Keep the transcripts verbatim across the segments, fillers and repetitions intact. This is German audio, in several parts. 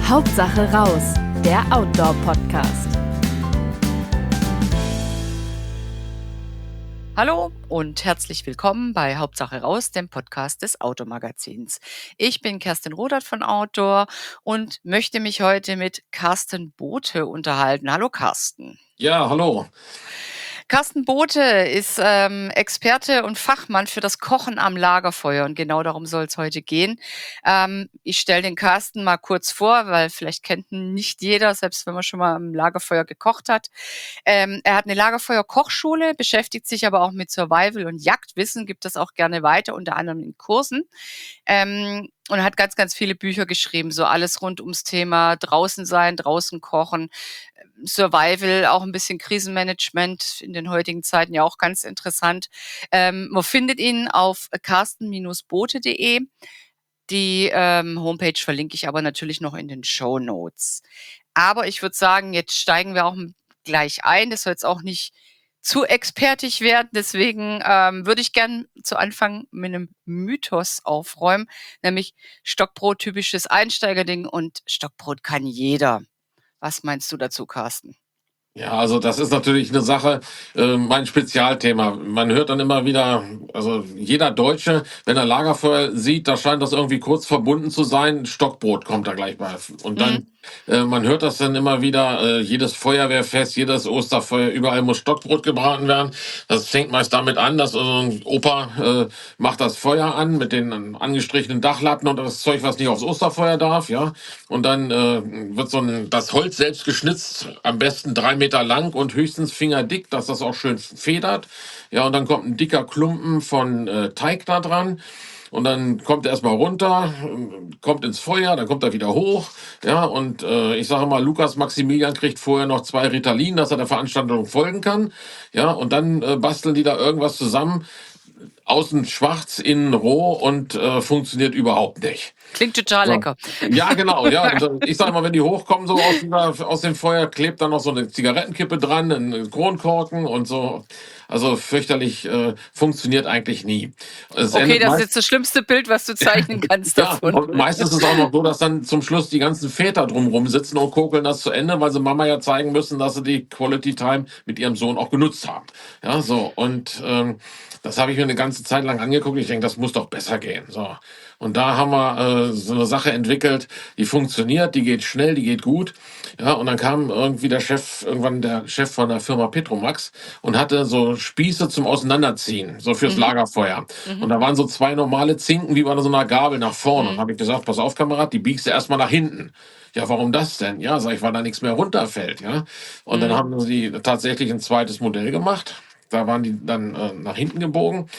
Hauptsache raus, der Outdoor-Podcast. Hallo und herzlich willkommen bei Hauptsache raus, dem Podcast des Outdoor-Magazins. Ich bin Kerstin Rodert von Outdoor und möchte mich heute mit Carsten Bothe unterhalten. Hallo Carsten. Ja, hallo. Carsten Bothe ist ähm, Experte und Fachmann für das Kochen am Lagerfeuer und genau darum soll es heute gehen. Ähm, ich stelle den Carsten mal kurz vor, weil vielleicht kennt ihn nicht jeder, selbst wenn man schon mal am Lagerfeuer gekocht hat. Ähm, er hat eine Lagerfeuer-Kochschule, beschäftigt sich aber auch mit Survival und Jagdwissen, gibt das auch gerne weiter, unter anderem in Kursen. Ähm, und hat ganz, ganz viele Bücher geschrieben, so alles rund ums Thema draußen sein, draußen kochen, Survival, auch ein bisschen Krisenmanagement in den heutigen Zeiten ja auch ganz interessant. Ähm, man findet ihn auf carsten Bothe punkt de. Die ähm, Homepage verlinke ich aber natürlich noch in den Shownotes. Aber ich würde sagen, jetzt steigen wir auch gleich ein. Das soll jetzt auch nicht zu expertig werden. Deswegen ähm, würde ich gern zu Anfang mit einem Mythos aufräumen, nämlich Stockbrot, typisches Einsteigerding und Stockbrot kann jeder. Was meinst du dazu, Carsten? Ja, also das ist natürlich eine Sache, äh, mein Spezialthema. Man hört dann immer wieder, also jeder Deutsche, wenn er Lagerfeuer sieht, da scheint das irgendwie kurz verbunden zu sein. Stockbrot kommt da gleich bei. Und dann, mhm. äh, man hört das dann immer wieder, äh, jedes Feuerwehrfest, jedes Osterfeuer, überall muss Stockbrot gebraten werden. Das fängt meist damit an, dass äh, Opa äh, macht das Feuer an mit den angestrichenen Dachlatten und das Zeug, was nicht aufs Osterfeuer darf, ja. Und dann äh, wird so ein, das Holz selbst geschnitzt, am besten drei Meter lang und höchstens fingerdick, dass das auch schön federt. Ja, und dann kommt ein dicker Klumpen von äh, Teig da dran. Und dann kommt er erstmal runter, kommt ins Feuer, dann kommt er wieder hoch. Ja, und äh, ich sage mal, Lukas Maximilian kriegt vorher noch zwei Ritalin, dass er der Veranstaltung folgen kann. Ja, und dann äh, basteln die da irgendwas zusammen. Außen schwarz, innen roh und äh, funktioniert überhaupt nicht. Klingt total so. lecker. Ja, genau. Ja. Ich sage mal, wenn die hochkommen, so aus, dieser, aus dem Feuer, klebt dann noch so eine Zigarettenkippe dran, ein Kronkorken und so. Also fürchterlich äh, funktioniert eigentlich nie. Es okay, das ist jetzt das schlimmste Bild, was du zeichnen kannst ja, davon. Und meistens ist es auch noch so, dass dann zum Schluss die ganzen Väter drumherum sitzen und kokeln das zu Ende, weil sie Mama ja zeigen müssen, dass sie die Quality Time mit ihrem Sohn auch genutzt haben. Ja, so. Und ähm, das habe ich mir eine ganze Zeit lang angeguckt. Ich denke, das muss doch besser gehen. So. Und da haben wir äh, so eine Sache entwickelt, die funktioniert, die geht schnell, die geht gut. Ja, und dann kam irgendwie der Chef, irgendwann der Chef von der Firma Petromax und hatte so Spieße zum Auseinanderziehen, so fürs mhm. Lagerfeuer. Mhm. Und da waren so zwei normale Zinken wie bei so einer Gabel nach vorne. Mhm. Und habe ich gesagt, pass auf, Kamerad, die biegst du erstmal nach hinten. Ja, warum das denn? Ja, sag ich, weil da nichts mehr runterfällt. Ja. Und mhm. dann haben sie tatsächlich ein zweites Modell gemacht. Da waren die dann äh, nach hinten gebogen.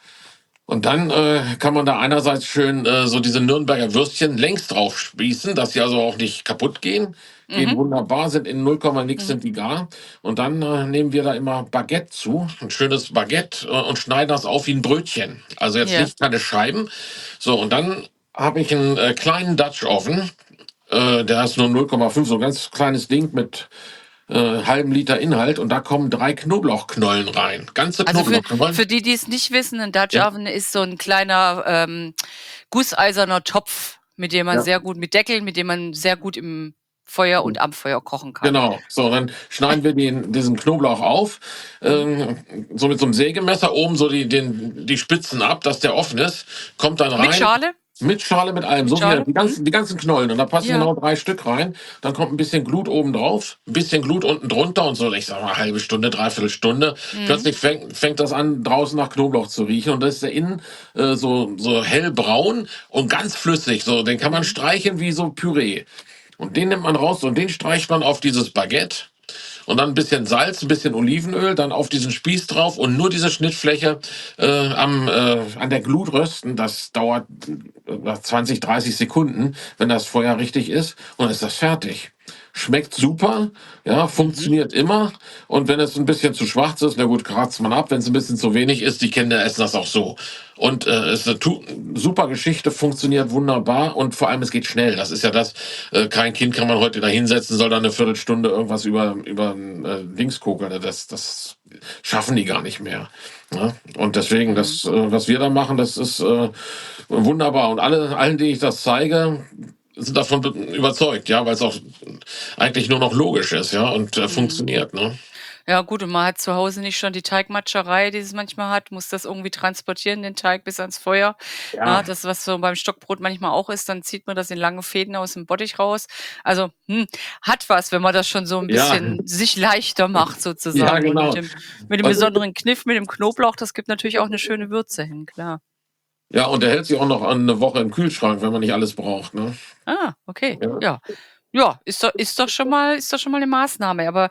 Und dann äh, kann man da einerseits schön äh, so diese Nürnberger Würstchen längs drauf spießen, dass sie also auch nicht kaputt gehen. Gehen mhm. wunderbar, sind in null Komma nix mhm. sind die gar. Und dann äh, nehmen wir da immer Baguette zu, ein schönes Baguette äh, und schneiden das auf wie ein Brötchen. Also jetzt ja. nicht keine Scheiben. So, und dann habe ich einen äh, kleinen Dutch Oven. Äh, der ist nur null Komma fünf, so ein ganz kleines Ding mit Äh, halben Liter Inhalt und da kommen drei Knoblauchknollen rein. Ganze also Knoblauchknollen. Für, für die, die es nicht wissen, ein Dutch ja. Oven ist so ein kleiner ähm, gusseiserner Topf, mit dem man ja. sehr gut, mit Deckel, mit dem man sehr gut im Feuer und am Feuer kochen kann. Genau, so, dann schneiden wir den, diesen Knoblauch auf, ähm, so mit so einem Sägemesser, oben so die, den, die Spitzen ab, dass der offen ist, kommt dann rein. Mit Schale? Mit Schale, mit allem, mit so Schale? Die, ganzen, die ganzen Knollen. Und da passen ja. genau drei Stück rein. Dann kommt ein bisschen Glut oben drauf, ein bisschen Glut unten drunter und so, ich sag mal, eine halbe Stunde, dreiviertel Stunde. Mhm. Plötzlich fängt, fängt das an, draußen nach Knoblauch zu riechen. Und das ist der innen äh, so, so hellbraun und ganz flüssig. So, den kann man streichen wie so Püree. Und den nimmt man raus und den streicht man auf dieses Baguette. Und dann ein bisschen Salz, ein bisschen Olivenöl, dann auf diesen Spieß drauf und nur diese Schnittfläche äh, am, äh, an der Glut rösten. Das dauert äh, zwanzig, dreißig Sekunden, wenn das Feuer richtig ist. Und dann ist das fertig. Schmeckt super, ja, funktioniert mhm. immer. Und wenn es ein bisschen zu schwarz ist, na gut, kratzt man ab. Wenn es ein bisschen zu wenig ist, die Kinder essen das auch so. Und äh, es ist eine tu- super Geschichte, funktioniert wunderbar und vor allem es geht schnell. Das ist ja das, äh, kein Kind kann man heute da hinsetzen, soll da eine Viertelstunde irgendwas über über äh, Dings kokeln. Das, das schaffen die gar nicht mehr. Ja? Und deswegen, das, äh, was wir da machen, das ist äh, wunderbar. Und alle, allen, die ich das zeige, sind davon überzeugt, ja, weil es auch eigentlich nur noch logisch ist, ja, und äh, Mhm. funktioniert, ne? Ja gut, und man hat zu Hause nicht schon die Teigmatscherei, die es manchmal hat, muss das irgendwie transportieren, den Teig bis ans Feuer. Ja, Ja, das, was so beim Stockbrot manchmal auch ist, dann zieht man das in lange Fäden aus dem Bottich raus. Also, hm, hat was, wenn man das schon so ein ja, bisschen sich leichter macht ja, sozusagen. Und mit genau. dem mit dem Also, besonderen Kniff, mit dem Knoblauch, das gibt natürlich auch eine schöne Würze hin, klar. ja, und der hält sich auch noch an eine Woche im Kühlschrank, wenn man nicht alles braucht, ne? Ah, okay, Ja. ja. Ja, ist doch ist doch schon mal ist doch schon mal 'ne Maßnahme. Aber,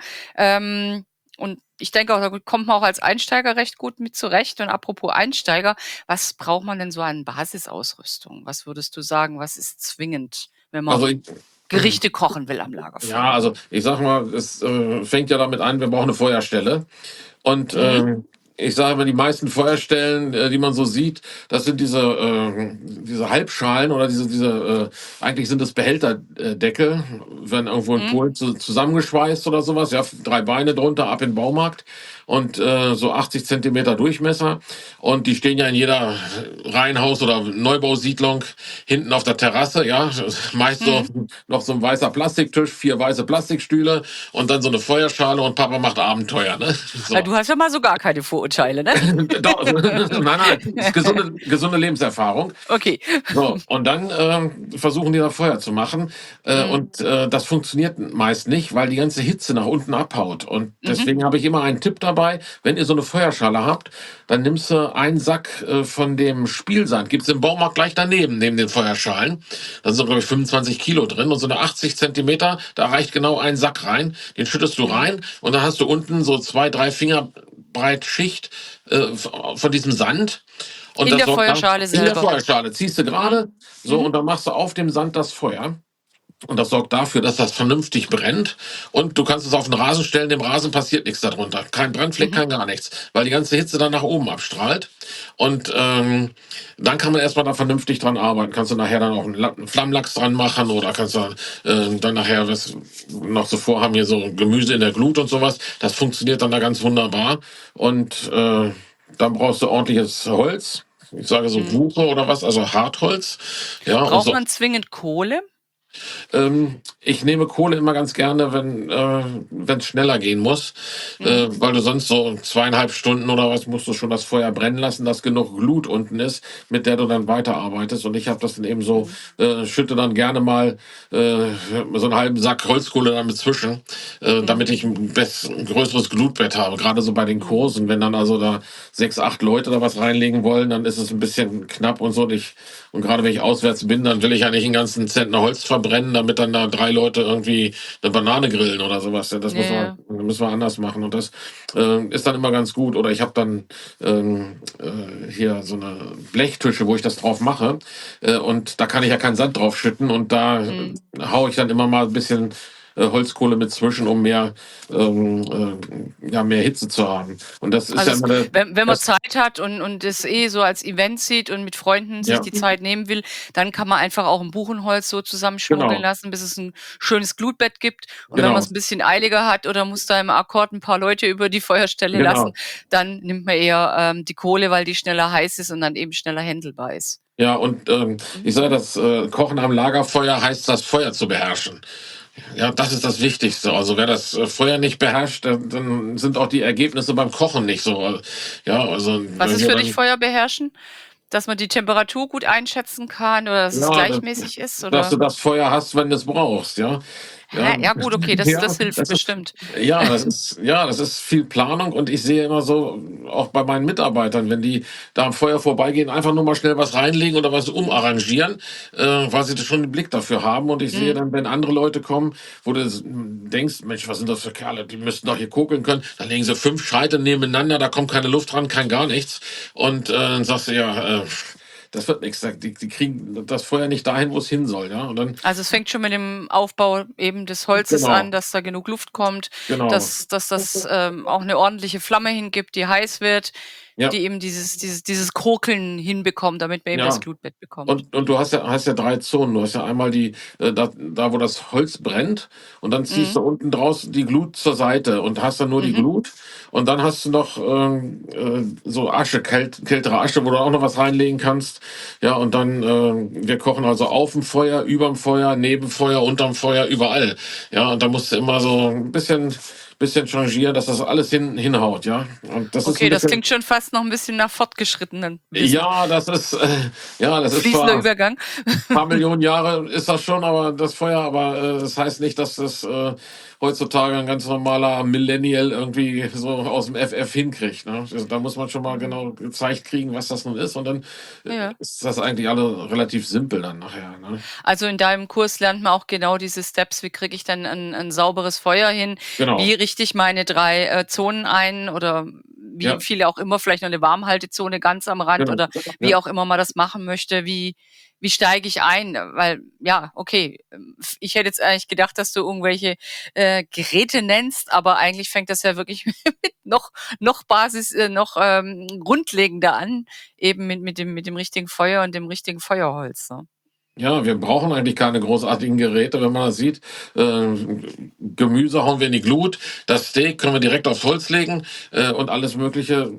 ähm und ich denke auch, da kommt man auch als Einsteiger recht gut mit zurecht. Und apropos Einsteiger, was braucht man denn so an Basisausrüstung? Was würdest du sagen, was ist zwingend, wenn man Also ich, Gerichte kochen will am ja, Lagerfeuer? also ich sag mal, es äh, fängt ja damit an, wir brauchen eine Feuerstelle. Und Mhm, ähm, ich sage mal, die meisten Feuerstellen, äh, die man so sieht, das sind diese, äh, diese Halbschalen oder diese, diese äh, eigentlich sind das Behälterdeckel, werden irgendwo in mhm. Polen zu, zusammengeschweißt oder sowas, ja, drei Beine drunter, ab in den Baumarkt und äh, so achtzig Zentimeter Durchmesser. Und die stehen ja in jeder Reihenhaus- oder Neubausiedlung hinten auf der Terrasse, ja, meist so Mhm. noch so ein weißer Plastiktisch, vier weiße Plastikstühle und dann so eine Feuerschale und Papa macht Abenteuer, ne? Ah, So. du hast ja mal so gar keine Vorurteile, ne? Doch, nein, nein, ist gesunde, gesunde Lebenserfahrung. Okay. So, und dann ähm, versuchen die da Feuer zu machen. Äh, Mhm, und äh, das funktioniert meist nicht, weil die ganze Hitze nach unten abhaut. Und mhm, deswegen habe ich immer einen Tipp dabei, wenn ihr so eine Feuerschale habt, dann nimmst du einen Sack äh, von dem Spielsand, gibt's im Baumarkt gleich daneben, neben den Feuerschalen. Da sind, glaube ich, fünfundzwanzig Kilo drin und so eine achtzig Zentimeter, da reicht genau ein Sack rein. Den schüttest du mhm. rein und dann hast du unten so zwei, drei Finger breit Schicht äh, von diesem Sand. Und In das der sorgt dann Feuerschale in der selber. Feuerschale. Ziehst du Mhm, gerade so mhm, und dann machst du auf dem Sand das Feuer. Und das sorgt dafür, dass das vernünftig brennt. Und du kannst es auf den Rasen stellen, dem Rasen passiert nichts darunter. Kein Brandfleck, mhm, kein gar nichts. Weil die ganze Hitze dann nach oben abstrahlt. Und ähm, dann kann man erstmal da vernünftig dran arbeiten. Kannst du nachher dann auch einen, La- einen Flammlachs dran machen oder kannst du äh, dann nachher, was noch so vorhaben, hier so Gemüse in der Glut und sowas. Das funktioniert dann da ganz wunderbar. Und äh, dann brauchst du ordentliches Holz. Ich sage so mhm. Buche oder was, also Hartholz. Ja, und Braucht so. man zwingend Kohle? Ähm, ich nehme Kohle immer ganz gerne, wenn äh, wenn es schneller gehen muss, äh, Mhm, weil du sonst so zweieinhalb Stunden oder was musst du schon das Feuer brennen lassen, dass genug Glut unten ist, mit der du dann weiterarbeitest. Und ich habe das dann eben so, mhm, äh, schütte dann gerne mal äh, so einen halben Sack Holzkohle damit zwischen, äh, mhm, damit ich ein, bess ein größeres Glutbett habe. Gerade so bei den mhm. Kursen, wenn dann also da sechs, acht Leute da was reinlegen wollen, dann ist es ein bisschen knapp und so. Und, ich, und gerade wenn ich auswärts bin, dann will ich ja nicht einen ganzen Zentner Holz verbrennen, damit dann da drei Leute irgendwie eine Banane grillen oder sowas. Ja, das Ja, muss man, ja. müssen wir anders machen. Und das äh, ist dann immer ganz gut. Oder ich habe dann ähm, äh, hier so eine Blechtische, wo ich das drauf mache. Äh, und da kann ich ja keinen Sand drauf schütten. Und da äh, Mhm. haue ich dann immer mal ein bisschen äh, Holzkohle mit zwischen, um mehr, ähm, äh, ja, mehr Hitze zu haben. Und das ist Also ja es, immer der, wenn, wenn man das, Zeit hat und, und es eh so als Event sieht und mit Freunden sich ja, die Zeit nehmen will, dann kann man einfach auch ein Buchenholz so zusammenschmuggeln genau, lassen, bis es ein schönes Glutbett gibt. Und wenn man genau, es ein bisschen eiliger hat oder muss da im Akkord ein paar Leute über die Feuerstelle lassen, genau. dann nimmt man eher ähm, die Kohle, weil die schneller heiß ist und dann eben schneller händelbar ist. Ja, und ähm, Mhm. ich sage, das äh, Kochen am Lagerfeuer heißt, das Feuer zu beherrschen. Ja, das ist das Wichtigste. Also wer das äh, Feuer nicht beherrscht, dann, dann sind auch die Ergebnisse beim Kochen nicht so. äh, Ja, also Was wenn ist wir für dich dann, Feuer beherrschen? Dass man die Temperatur gut einschätzen kann oder dass es ja, dass, gleichmäßig ist, dass du oder? das Feuer hast, wenn du es brauchst, ja. Ja, Hä? Ja gut, okay, das, ja, das hilft das ist, bestimmt. ja, das ist, ja, das ist viel Planung und ich sehe immer so, auch bei meinen Mitarbeitern, wenn die da am Feuer vorbeigehen, einfach nur mal schnell was reinlegen oder was umarrangieren, äh, weil sie das schon den Blick dafür haben und ich sehe Mhm. dann, wenn andere Leute kommen, wo du denkst, Mensch, was sind das für Kerle, die müssten doch hier kokeln können, dann legen sie fünf Scheite nebeneinander, da kommt keine Luft ran, kein gar nichts und äh, dann sagst du, ja, äh, das wird nichts. Die, die kriegen das Feuer nicht dahin, wo es hin soll, ja. Und dann, Also, es fängt schon mit dem Aufbau eben des Holzes an, genau, dass da genug Luft kommt, genau. dass dass das, ähm, auch 'ne ordentliche Flamme hingibt, die heiß wird. Ja. die eben dieses dieses dieses Kokeln hinbekommen, damit man eben das Ja. Glutbett bekommt. Und und du hast ja hast ja drei Zonen. Du hast ja einmal die äh, da da, wo das Holz brennt und dann ziehst Mhm. du unten draus die Glut zur Seite und hast dann nur die Mhm. Glut und dann hast du noch, ähm, äh, so Asche, kält kältere Asche, wo du auch noch was reinlegen kannst. Ja, und dann, äh wir kochen also aufm Feuer, überm Feuer, neben Feuer, unterm Feuer, überall. Ja, und da musst du immer so 'n bisschen bisschen changieren, dass das alles hin hinhaut, ja? Und das ist 'n Okay, das bisschen klingt schon fast noch 'n bisschen nach fortgeschrittenen Wissen. Ja, das ist äh, ja, das ist Fließender zwar Übergang. paar Millionen Jahre ist das schon, aber das Feuer aber, äh, das heißt nicht, dass das, äh, heutzutage 'n ganz normaler Millennial irgendwie so aus'm F F hinkriegt, ne? Also, da muss man schon mal Mhm. genau gezeigt kriegen, was das nun ist und dann, äh, Ja. ist das eigentlich alle relativ simpel dann nachher, ne? Also, in deinem Kurs lernt man auch genau diese Steps. Wie kriege ich denn 'n 'n sauberes Feuer hin? Wie Genau. richte ich meine drei, äh, Zonen ein oder wie Ja. viele auch immer, vielleicht noch 'ne Warmhaltezone ganz am Rand Genau. oder wie Ja. auch immer man das machen möchte. Wie wie steige ich ein? Weil ja, okay, ähm, f ich hätte jetzt eigentlich gedacht, dass du irgendwelche, äh, Geräte nennst, aber eigentlich fängt das ja wirklich mit noch noch Basis äh, noch, ähm, grundlegender an, eben mit mit dem mit dem richtigen Feuer und dem richtigen Feuerholz, ne? Ja, wir brauchen eigentlich keine großartigen Geräte, wenn man das sieht. Ähm, Gemüse hauen wir in die Glut, das Steak können wir direkt aufs Holz legen, äh, und alles Mögliche.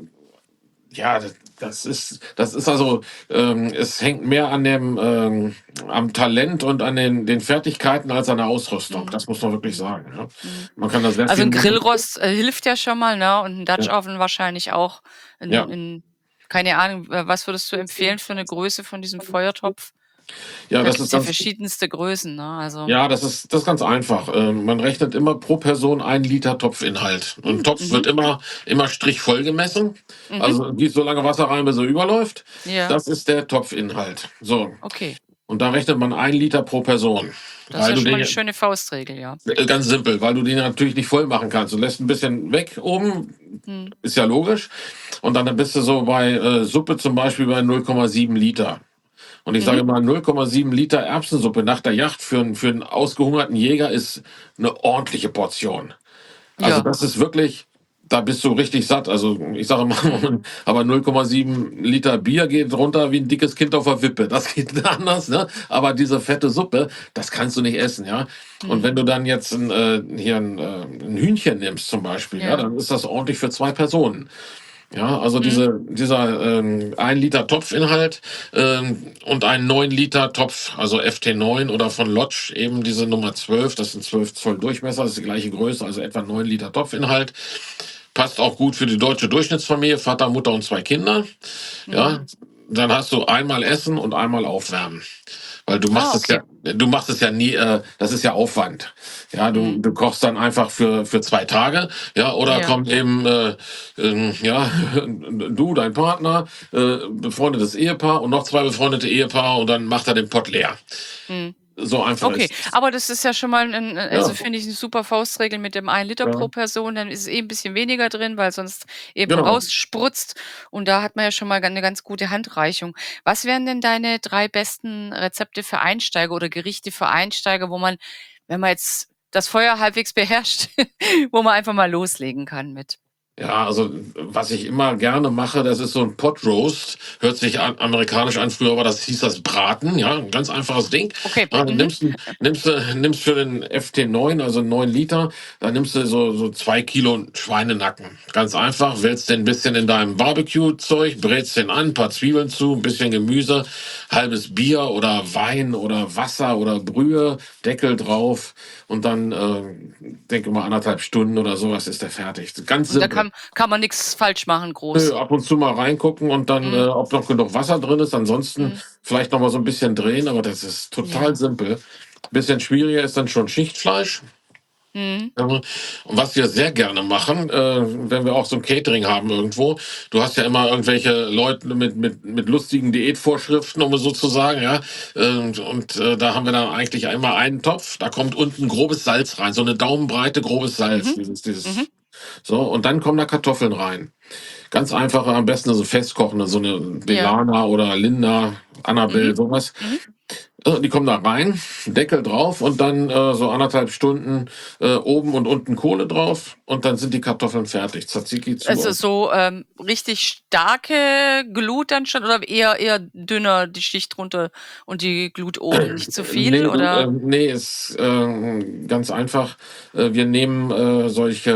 Ja, d das ist das ist also ähm, es hängt mehr an dem ähm, am Talent und an den den Fertigkeiten als an der Ausrüstung. Mhm. Das muss man wirklich Mhm. sagen, ja. Mhm. Man kann da sehr Also, viel 'n machen. Grillrost, äh, hilft ja schon mal, ne, und 'n Dutch Ja. Oven wahrscheinlich auch. 'N Ja. 'n keine Ahnung, w was würdest du empfehlen für 'ne Größe von diesem Feuertopf? Ja, Da das ist gibt's ja ganz verschiedenste Größen, ne, also Ja, das ist das ist ganz einfach. Ähm, man rechnet immer pro Person ein Liter Topfinhalt. Und Hm, Topf mhm. wird immer immer stichvoll gemessen. Mhm. Also, gießt so lange Wasser rein, bis er überläuft. Ja. Das ist der Topfinhalt. So. Okay. Und da rechnet man ein Liter pro Person, Das ist weil ja du schon mal den 'ne ja schöne Faustregel, ja. äh, ganz simpel, weil du den ja natürlich nicht voll machen kannst. Du lässt 'n bisschen weg oben, Mhm. ist ja logisch. Und dann bist du so bei, äh, Suppe zum Beispiel bei null Komma sieben Liter. Und ich Mhm. sage mal, null Komma sieben Liter Erbsensuppe nach der Jacht für 'n für 'n ausgehungerten Jäger ist 'ne ordentliche Portion. Also, Ja. das ist wirklich da bist du richtig satt. Also, ich sage mal, Mhm. aber null Komma sieben Liter Bier geht runter wie 'n dickes Kind auf der Wippe. Das geht anders, ne? Aber diese fette Suppe, das kannst du nicht essen, ja? Und Mhm. wenn du dann jetzt 'n äh, hier 'n äh, 'n Hühnchen nimmst zum Beispiel, ja, Ja. dann ist das ordentlich für zwei Personen. Ja, also, Mhm. diese dieser, ähm, ein Liter Topfinhalt, ähm, und ein neun Liter Topf, also, F T neun oder von Lodge eben diese Nummer zwölf, das sind zwölf Zoll Durchmesser, das ist die gleiche Größe, also, etwa neun Liter Topfinhalt. Passt auch gut für die deutsche Durchschnittsfamilie, Vater, Mutter und zwei Kinder. Mhm. Ja, dann hast du einmal essen und einmal aufwärmen. Weil du machst Ah, es okay. ja du machst es ja nie äh, das ist ja Aufwand. Ja, du Mhm. du kochst dann einfach für für zwei Tage, ja, oder Ja. kommt eben, äh, ähm, ja, du, dein Partner, äh, befreundetes Ehepaar und noch zwei befreundete Ehepaare und dann macht er den Pott leer. Mhm. So einfach Okay, ist es. aber das ist ja schon mal 'n 'n also, Ja. finde ich 'ne super Faustregel mit dem ein Liter pro Ja. Person, dann ist es eh 'n bisschen weniger drin, weil sonst eben Genau. rausspritzt und da hat man ja schon mal ga 'ne ganz gute Handreichung. Was wären denn deine drei besten Rezepte für Einsteiger oder Gerichte für Einsteiger, wo man, wenn man jetzt das Feuer halbwegs beherrscht, wo man einfach mal loslegen kann mit? Ja, also, was ich immer gerne mache, das ist so 'n Pot Roast. Hört sich a amerikanisch an, früher war das hieß das Braten, ja, 'n ganz einfaches Ding. Okay, Ja, dann mhm. nimmst 'n nimmst du nimmst für den F T neun, also, neun Liter, dann nimmst du so so zwei Kilo Schweinenacken. Ganz einfach, wälzt den 'n bisschen in deinem Barbecue-Zeug, brätst den an, paar Zwiebeln zu, 'n bisschen Gemüse, halbes Bier oder Wein oder Wasser oder Brühe, Deckel drauf und dann, äh, denke mal anderthalb Stunden oder so was ist der fertig. Ganz Und da simpel. kann kann man nix falsch machen Nö, groß? ab und zu mal reingucken und dann, äh, Mhm. ob noch genug Wasser drin ist. Ansonsten Mhm. vielleicht noch mal so 'n bisschen drehen, aber das ist total Ja. simpel. Bisschen schwieriger ist dann schon Schichtfleisch. Mhm. Ähm, und was wir sehr gerne machen, äh, wenn wir auch so 'n Catering haben irgendwo du hast ja immer irgendwelche Leute mit mit mit lustigen Diätvorschriften, um es so zu sagen, ja? Und und, äh, da haben wir dann eigentlich einmal einen Topf, da kommt unten grobes Salz rein, so 'ne Daumenbreite grobes Salz, Mhm. dieses Mhm. dieses so, und dann kommen da Kartoffeln rein. Ganz einfache, am besten so festkochende, so 'ne Ja. Delana oder Linda, Mhm. Annabelle, so was. Mhm. Also die kommen da rein, Deckel drauf und dann äh, so anderthalb Stunden äh, oben und unten Kohle drauf und dann sind die Kartoffeln fertig. Tzatziki zu. Also so ähm, richtig starke Glut dann schon oder eher eher dünner die Schicht drunter und die Glut oben, nicht zu viel Nee, du, oder? ähm, nee, ist äh, ganz einfach. Äh, wir nehmen äh, solche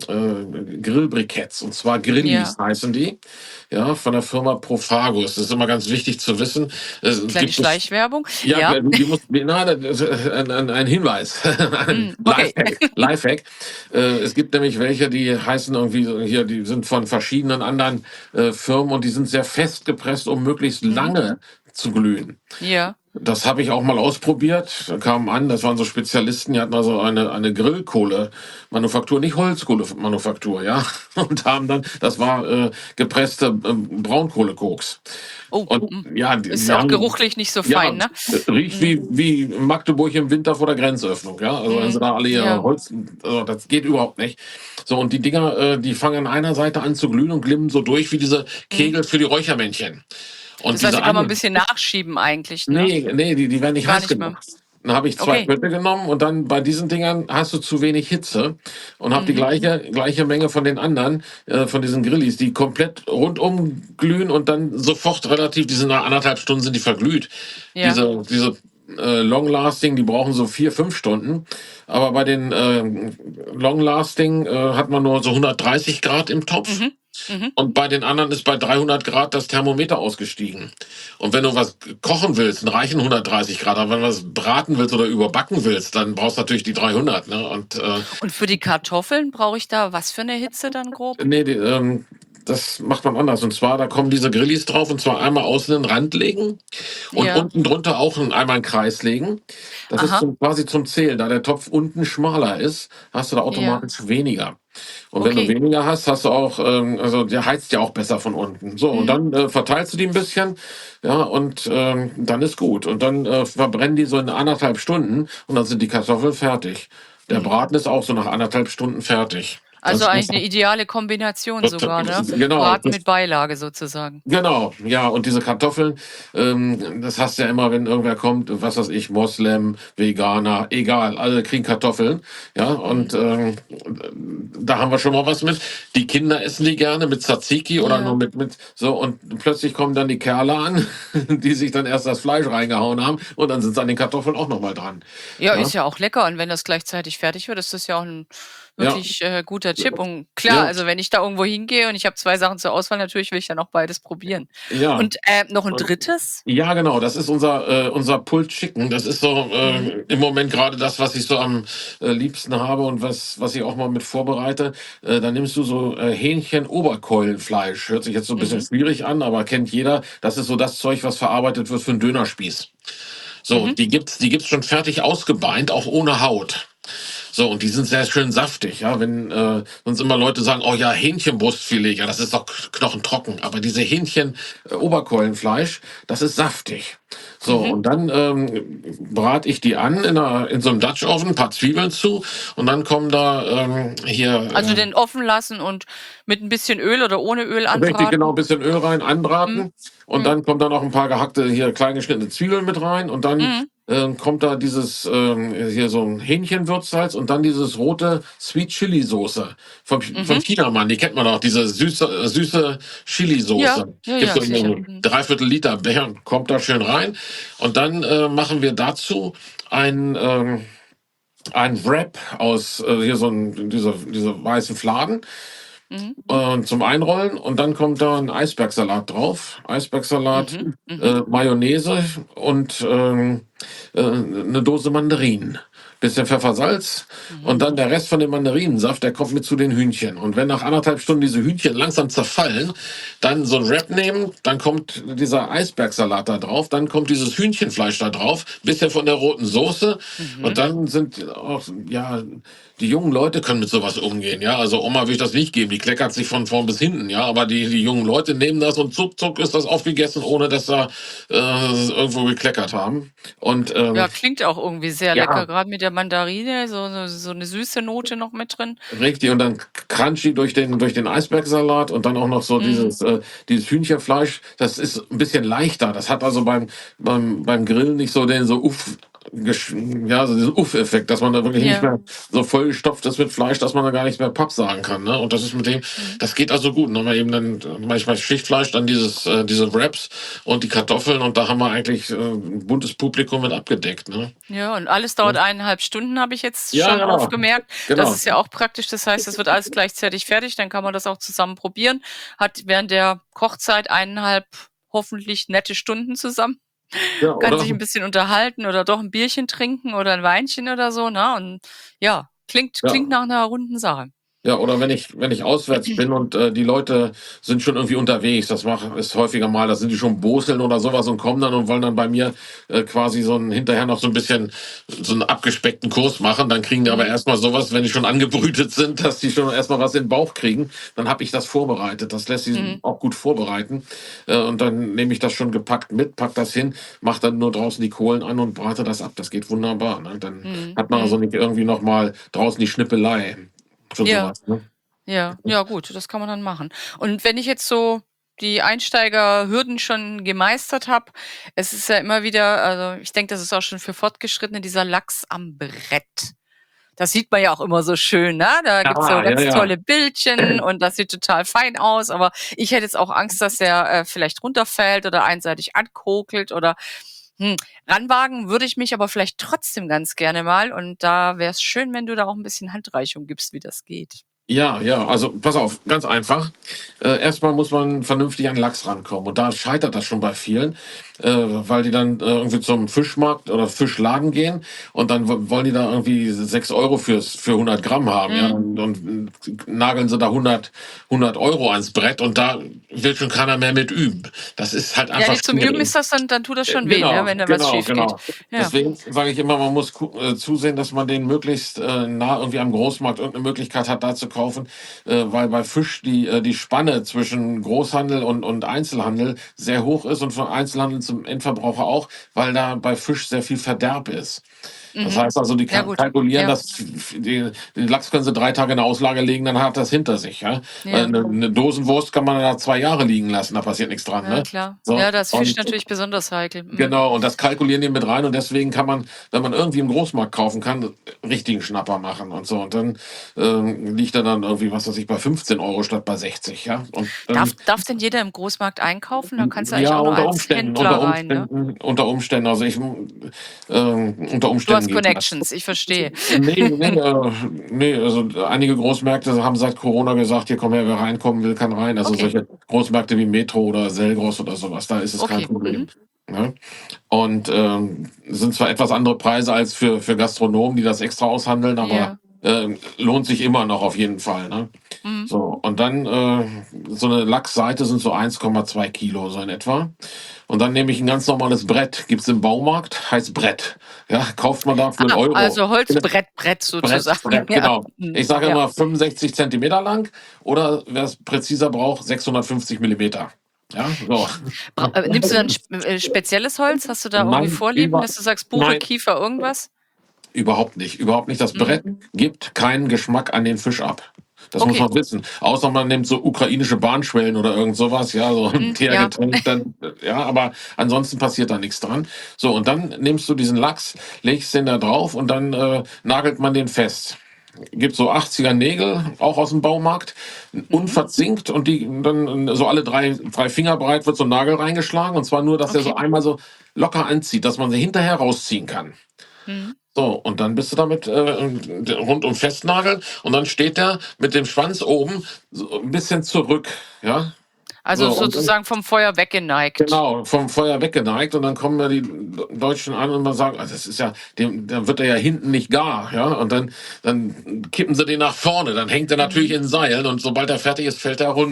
äh, Grillbriketts und zwar Grillis Ja, heißen die, ja, von der Firma Profagus. Das ist immer ganz wichtig zu wissen. Es kleine gibt es, Schleichwerbung. ja, Ja. du, die muss, nein, das ist ein, ein, ein Hinweis, ein Hm, okay. Lifehack. Lifehack. Äh, es gibt nämlich welche, die heißen irgendwie so- hier, die sind von verschiedenen anderen äh, Firmen und die sind sehr fest gepresst, um möglichst Mhm. lange zu glühen. Ja. Das habe ich auch mal ausprobiert. Da kamen an, das waren so Spezialisten, die hatten also eine, eine Grillkohle-Manufaktur, nicht Holzkohle-Manufaktur, ja. Und haben dann, das war äh, gepresste äh, Braunkohlekoks. Oh, Und hm. ja, die, Ist die auch haben, geruchlich nicht so ja, fein, ne? riecht Mhm. wie, wie Magdeburg im Winter vor der Grenzöffnung, ja. Also wenn sie Mhm. da alle ihre Ja. Holz, also das geht überhaupt nicht. So, und die Dinger, äh, die fangen an einer Seite an zu glühen und glimmen so durch wie diese Mhm. Kegel für die Räuchermännchen. Und Das heißt, diese die kann man ein anderen, bisschen nachschieben eigentlich, ne? nee, nee, die, die werden nicht Gar heiß nicht mehr. genug. Dann habe ich zwei Okay. Pötte genommen und dann bei diesen Dingern hast du zu wenig Hitze und habe die Mhm. gleiche, gleiche Menge von den anderen, äh, von diesen Grillis, die komplett rundum glühen und dann sofort relativ, die sind nach anderthalb Stunden sind die verglüht. Ja. Diese, diese äh, Long-Lasting, die brauchen so vier, fünf Stunden. Aber bei den äh, Long-Lasting äh, hat man nur so hundertdreißig Grad im Topf. Mhm. Mhm. Und bei den anderen ist bei dreihundert Grad das Thermometer ausgestiegen. Und wenn du was kochen willst, dann reichen hundertdreißig Grad. Aber wenn du was braten willst oder überbacken willst, dann brauchst du natürlich die dreihundert. Ne? Und äh, Und für die Kartoffeln brauche ich da was für eine Hitze dann grob? nee, die, ähm, das macht man anders. Und zwar, da kommen diese Grillis drauf und zwar einmal außen den Rand legen und Ja. unten drunter auch einen, einmal einen Kreis legen. Das ist Aha. zum, quasi zum Zählen. Da der Topf unten schmaler ist, hast du da Ja. automatisch weniger. Und wenn du Okay. weniger hast, hast du auch, ähm, also der heizt ja auch besser von unten. So, und Mhm. dann äh, verteilst du die ein bisschen, ja, und ähm, dann ist gut. Und dann äh, verbrennen die so in anderthalb Stunden und dann sind die Kartoffeln fertig. Der Mhm. Braten ist auch so nach anderthalb Stunden fertig. Also Das eigentlich ist eine ideale Kombination sogar, ne? genau. Braten Das, mit Beilage sozusagen. genau, ja, und diese Kartoffeln, ähm, das hast du ja immer, wenn irgendwer kommt, was weiß ich, Moslem, Veganer, egal, alle kriegen Kartoffeln, ja, und Mhm. ähm, da haben wir schon mal was mit. Die Kinder essen die gerne mit Tzatziki oder nur Ja. mit, mit, so, und plötzlich kommen dann die Kerle an, die sich dann erst das Fleisch reingehauen haben und dann sind sie an den Kartoffeln auch nochmal dran. Ja, Ja, ist ja auch lecker und wenn das gleichzeitig fertig wird, ist das ja auch ein ja, wirklich äh, guter Tipp. Und klar, ja, also wenn ich da irgendwo hingehe und ich habe zwei Sachen zur Auswahl, natürlich will ich ja noch beides probieren. ja. Und äh, noch ein Und drittes? ja, genau, das ist unser, äh, unser Pulled Chicken. Das ist so Mhm. äh, im Moment gerade das, was ich so am äh, liebsten habe und was, was ich auch mal mit vorbereite. Äh, da nimmst du so äh, Hähnchen-Oberkeulenfleisch. Hört sich jetzt so ein bisschen Mhm. schwierig an, aber kennt jeder. Das ist so das Zeug, was verarbeitet wird für einen Dönerspieß. So, Mhm. die gibt's, die gibt's schon fertig ausgebeint, auch ohne Haut. So, und die sind sehr schön saftig, ja. Wenn äh, sonst immer Leute sagen, oh ja, Hähnchenbrustfilet, ja, das ist doch knochentrocken. Aber diese Hähnchen-Oberkeulenfleisch, das ist saftig. So, Mhm. und dann ähm, brate ich die an in, einer, in so einem Dutch Oven, ein paar Zwiebeln zu und dann kommen da ähm, hier Also äh, den offen lassen und mit ein bisschen Öl oder ohne Öl richtig genau anbraten? ein bisschen Öl rein, Mhm. anbraten und Mhm. dann kommt da noch ein paar gehackte, hier klein geschnittene Zwiebeln mit rein und dann Mhm. ähm, kommt da dieses, ähm, hier so ein Hähnchenwürzsalz und dann dieses rote Sweet Chili Soße vom, vom Mhm. Chinamann, die kennt man doch, diese süße, äh, süße Chili Ja, Soße. ja, Gibt's ja, so in sicher. einem Mhm. Dreiviertel Liter Becher, kommt da schön rein und dann äh, machen wir dazu ein, ähm, ein Wrap aus äh, hier so ein, diese, diese weißen Fladen Mhm. äh, zum Einrollen und dann kommt da ein Eisbergsalat drauf. Eisbergsalat, Mhm. Mhm. äh, Mayonnaise und ähm, äh, eine Dose Mandarinen. Bisschen Pfeffer, Salz und Mhm. dann der Rest von dem Mandarinensaft, der kommt mit zu den Hühnchen. Und wenn nach anderthalb Stunden diese Hühnchen langsam zerfallen, dann so ein Wrap nehmen, dann kommt dieser Eisbergsalat da drauf, dann kommt dieses Hühnchenfleisch da drauf, bisschen von der roten Soße Mhm. und dann sind auch, ja, die jungen Leute können mit sowas umgehen, ja. Also Oma will ich das nicht geben, die kleckert sich von vorn bis hinten, ja. Aber die, die jungen Leute nehmen das und zuck, zuck ist das aufgegessen, ohne dass da äh, irgendwo gekleckert haben. Und ähm, Ja, klingt auch irgendwie sehr lecker, ja, gerade mit der Mandarine, so, so, so eine süße Note noch mit drin. Richtig, und dann crunchy durch den, durch den Eisbergsalat und dann auch noch so Mhm. dieses, äh, dieses Hühnchenfleisch. Das ist ein bisschen leichter. Das hat also beim, beim, beim Grillen nicht so den so uff, gesch- ja, so diesen Uff-Effekt, dass man da wirklich nicht Ja. mehr so vollgestopft ist mit Fleisch, dass man da gar nichts mehr Papp sagen kann. Ne? Und das ist mit dem, Mhm. das geht also gut. Dann haben wir eben dann manchmal Schichtfleisch, dann dieses, äh, diese Wraps und die Kartoffeln und da haben wir eigentlich äh, ein buntes Publikum mit abgedeckt. Ne? Ja, und alles dauert eineinhalb Stunden, habe ich jetzt Ja, schon genau. aufgemerkt. Das Genau. ist ja auch praktisch. Das heißt, es wird alles gleichzeitig fertig. Dann kann man das auch zusammen probieren. Hat während der Kochzeit eineinhalb hoffentlich nette Stunden zusammen. Ja, Kann oder? sich ein bisschen unterhalten oder doch ein Bierchen trinken oder ein Weinchen oder so. Ne? Und ja, klingt, Ja. klingt nach einer runden Sache. Ja, oder wenn ich, wenn ich auswärts bin und äh, die Leute sind schon irgendwie unterwegs, das mach, ist häufiger mal, da sind die schon boseln oder sowas und kommen dann und wollen dann bei mir äh, quasi so ein, hinterher noch so ein bisschen so einen abgespeckten Kurs machen, dann kriegen die aber Mhm. erstmal sowas, wenn die schon angebrütet sind, dass die schon erstmal was in den Bauch kriegen, dann habe ich das vorbereitet, das lässt sie Mhm. auch gut vorbereiten äh, und dann nehme ich das schon gepackt mit, pack das hin, mach dann nur draußen die Kohlen an und brate das ab, das geht wunderbar, ne? Dann Mhm. hat man Mhm. also nicht irgendwie nochmal draußen die Schnippelei. Für Ja. sowas, ne? Ja, ja gut, das kann man dann machen. Und wenn ich jetzt so die Einsteigerhürden schon gemeistert habe, es ist ja immer wieder, also ich denke, das ist auch schon für Fortgeschrittene, dieser Lachs am Brett. Das sieht man ja auch immer so schön, ne? Da gibt's so Ja, ja, ganz ja. tolle Bildchen und das sieht total fein aus, aber ich hätte jetzt auch Angst, dass der äh, vielleicht runterfällt oder einseitig ankokelt oder hm, ranwagen würde ich mich aber vielleicht trotzdem ganz gerne mal und da wäre es schön, wenn du da auch ein bisschen Handreichung gibst, wie das geht. Ja, ja, also pass auf, ganz einfach. Äh, erstmal muss man vernünftig an Lachs rankommen. Und da scheitert das schon bei vielen, äh, weil die dann äh, irgendwie zum Fischmarkt oder Fischladen gehen und dann wo- wollen die da irgendwie sechs Euro fürs, für hundert Gramm haben. Ja, Mhm. und, und äh, nageln sie da hundert, hundert Euro ans Brett und da will schon keiner mehr mit üben. Das ist halt Ja, einfach nee, zum Üben schwierig. ist das dann, dann tut das Äh, schon weh, ne, Genau, wenn da was genau, schief geht. genau. Ja. Deswegen sage ich immer, man muss gu- äh, zusehen, dass man den möglichst äh, nah irgendwie am Großmarkt irgendeine Möglichkeit hat, da zu kaufen, äh, weil bei Fisch die, äh, die Spanne zwischen Großhandel und, und Einzelhandel sehr hoch ist und von Einzelhandel zum Endverbraucher auch, weil da bei Fisch sehr viel Verderb ist. Das Mhm. heißt also, die Ja, kan- gut. kalkulieren, Ja. dass die, den Lachs können sie drei Tage in der Auslage legen, dann hat das hinter sich. Ja? Weil Ja. Eine, eine Dosenwurst kann man da zwei Jahre liegen lassen, da passiert nichts dran. Ja, Ne? klar. So, Ja, da ist Fisch und natürlich besonders heikel. Mhm. genau, und das kalkulieren die mit rein und deswegen kann man, wenn man irgendwie im Großmarkt kaufen kann, richtigen Schnapper machen und so. Und dann ähm, liegt er dann irgendwie, was weiß ich, bei fünfzehn Euro statt bei sechzig, ja. Und dann, Darf, darf denn jeder im Großmarkt einkaufen? Da kannst du eigentlich ja, auch nur unter als Umständen, Händler unter rein, ne? Umständen, unter Umständen, also ich, äh, unter Du Umständen hast geht das. Connections, ich verstehe. Nee, nee, äh, nee, also einige Großmärkte haben seit Corona gesagt, hier komm her, wer reinkommen will, kann rein. Also Okay. solche Großmärkte wie Metro oder Selgros oder sowas, da ist es kein Okay. Problem. Mhm. Ne? Und ähm, sind zwar etwas andere Preise als für, für Gastronomen, die das extra aushandeln, aber Ja. äh, lohnt sich immer noch auf jeden Fall. Ne? Mhm. So, und dann äh, so eine Lachsseite sind so eins Komma zwei Kilo so in etwa. Und dann nehme ich ein ganz normales Brett, gibt's im Baumarkt, heißt Brett. Ja, kauft man da für einen Ah, Euro. also Holzbrett, Brett Brett, sozusagen. Brett, Ja. genau. Mhm. Ich sage Ja. immer fünfundsechzig Zentimeter lang oder wer es präziser braucht, sechshundertfünfzig Millimeter. Ja, so. Bra- äh, Nimmst du dann sp äh, spezielles Holz? Hast du da irgendwie Nein, Vorlieben, über, dass du sagst, Buche, nein, Kiefer, irgendwas? überhaupt nicht. Überhaupt nicht. Das Mhm. Brett gibt keinen Geschmack an den Fisch ab. Das muss Okay. man wissen. Außer man nimmt so ukrainische Bahnschwellen oder irgend sowas, ja, so ein Mhm. Ja. Teergetränk, dann, ja, aber ansonsten passiert da nichts dran. So, und dann nimmst du diesen Lachs, legst den da drauf und dann äh, nagelt man den fest. Gibt so achtziger Nägel, auch aus dem Baumarkt, Mhm. unverzinkt und die dann so alle drei, drei Finger breit wird so ein Nagel reingeschlagen und zwar nur, dass der so Okay. einmal so locker anzieht, dass man sie hinterher rausziehen kann. Mhm. So, und dann bist du damit äh, rundum festnageln und dann steht der mit dem Schwanz oben so ein bisschen zurück, ja. Also So, und dann, sozusagen vom Feuer weggeneigt. genau, vom Feuer weggeneigt und dann kommen ja die Deutschen an und man sagen, also das ist ja, dem, dann wird er ja hinten nicht gar, ja, und dann, dann kippen sie den nach vorne, dann hängt er natürlich Mhm. in Seilen und sobald er fertig ist, fällt er runter.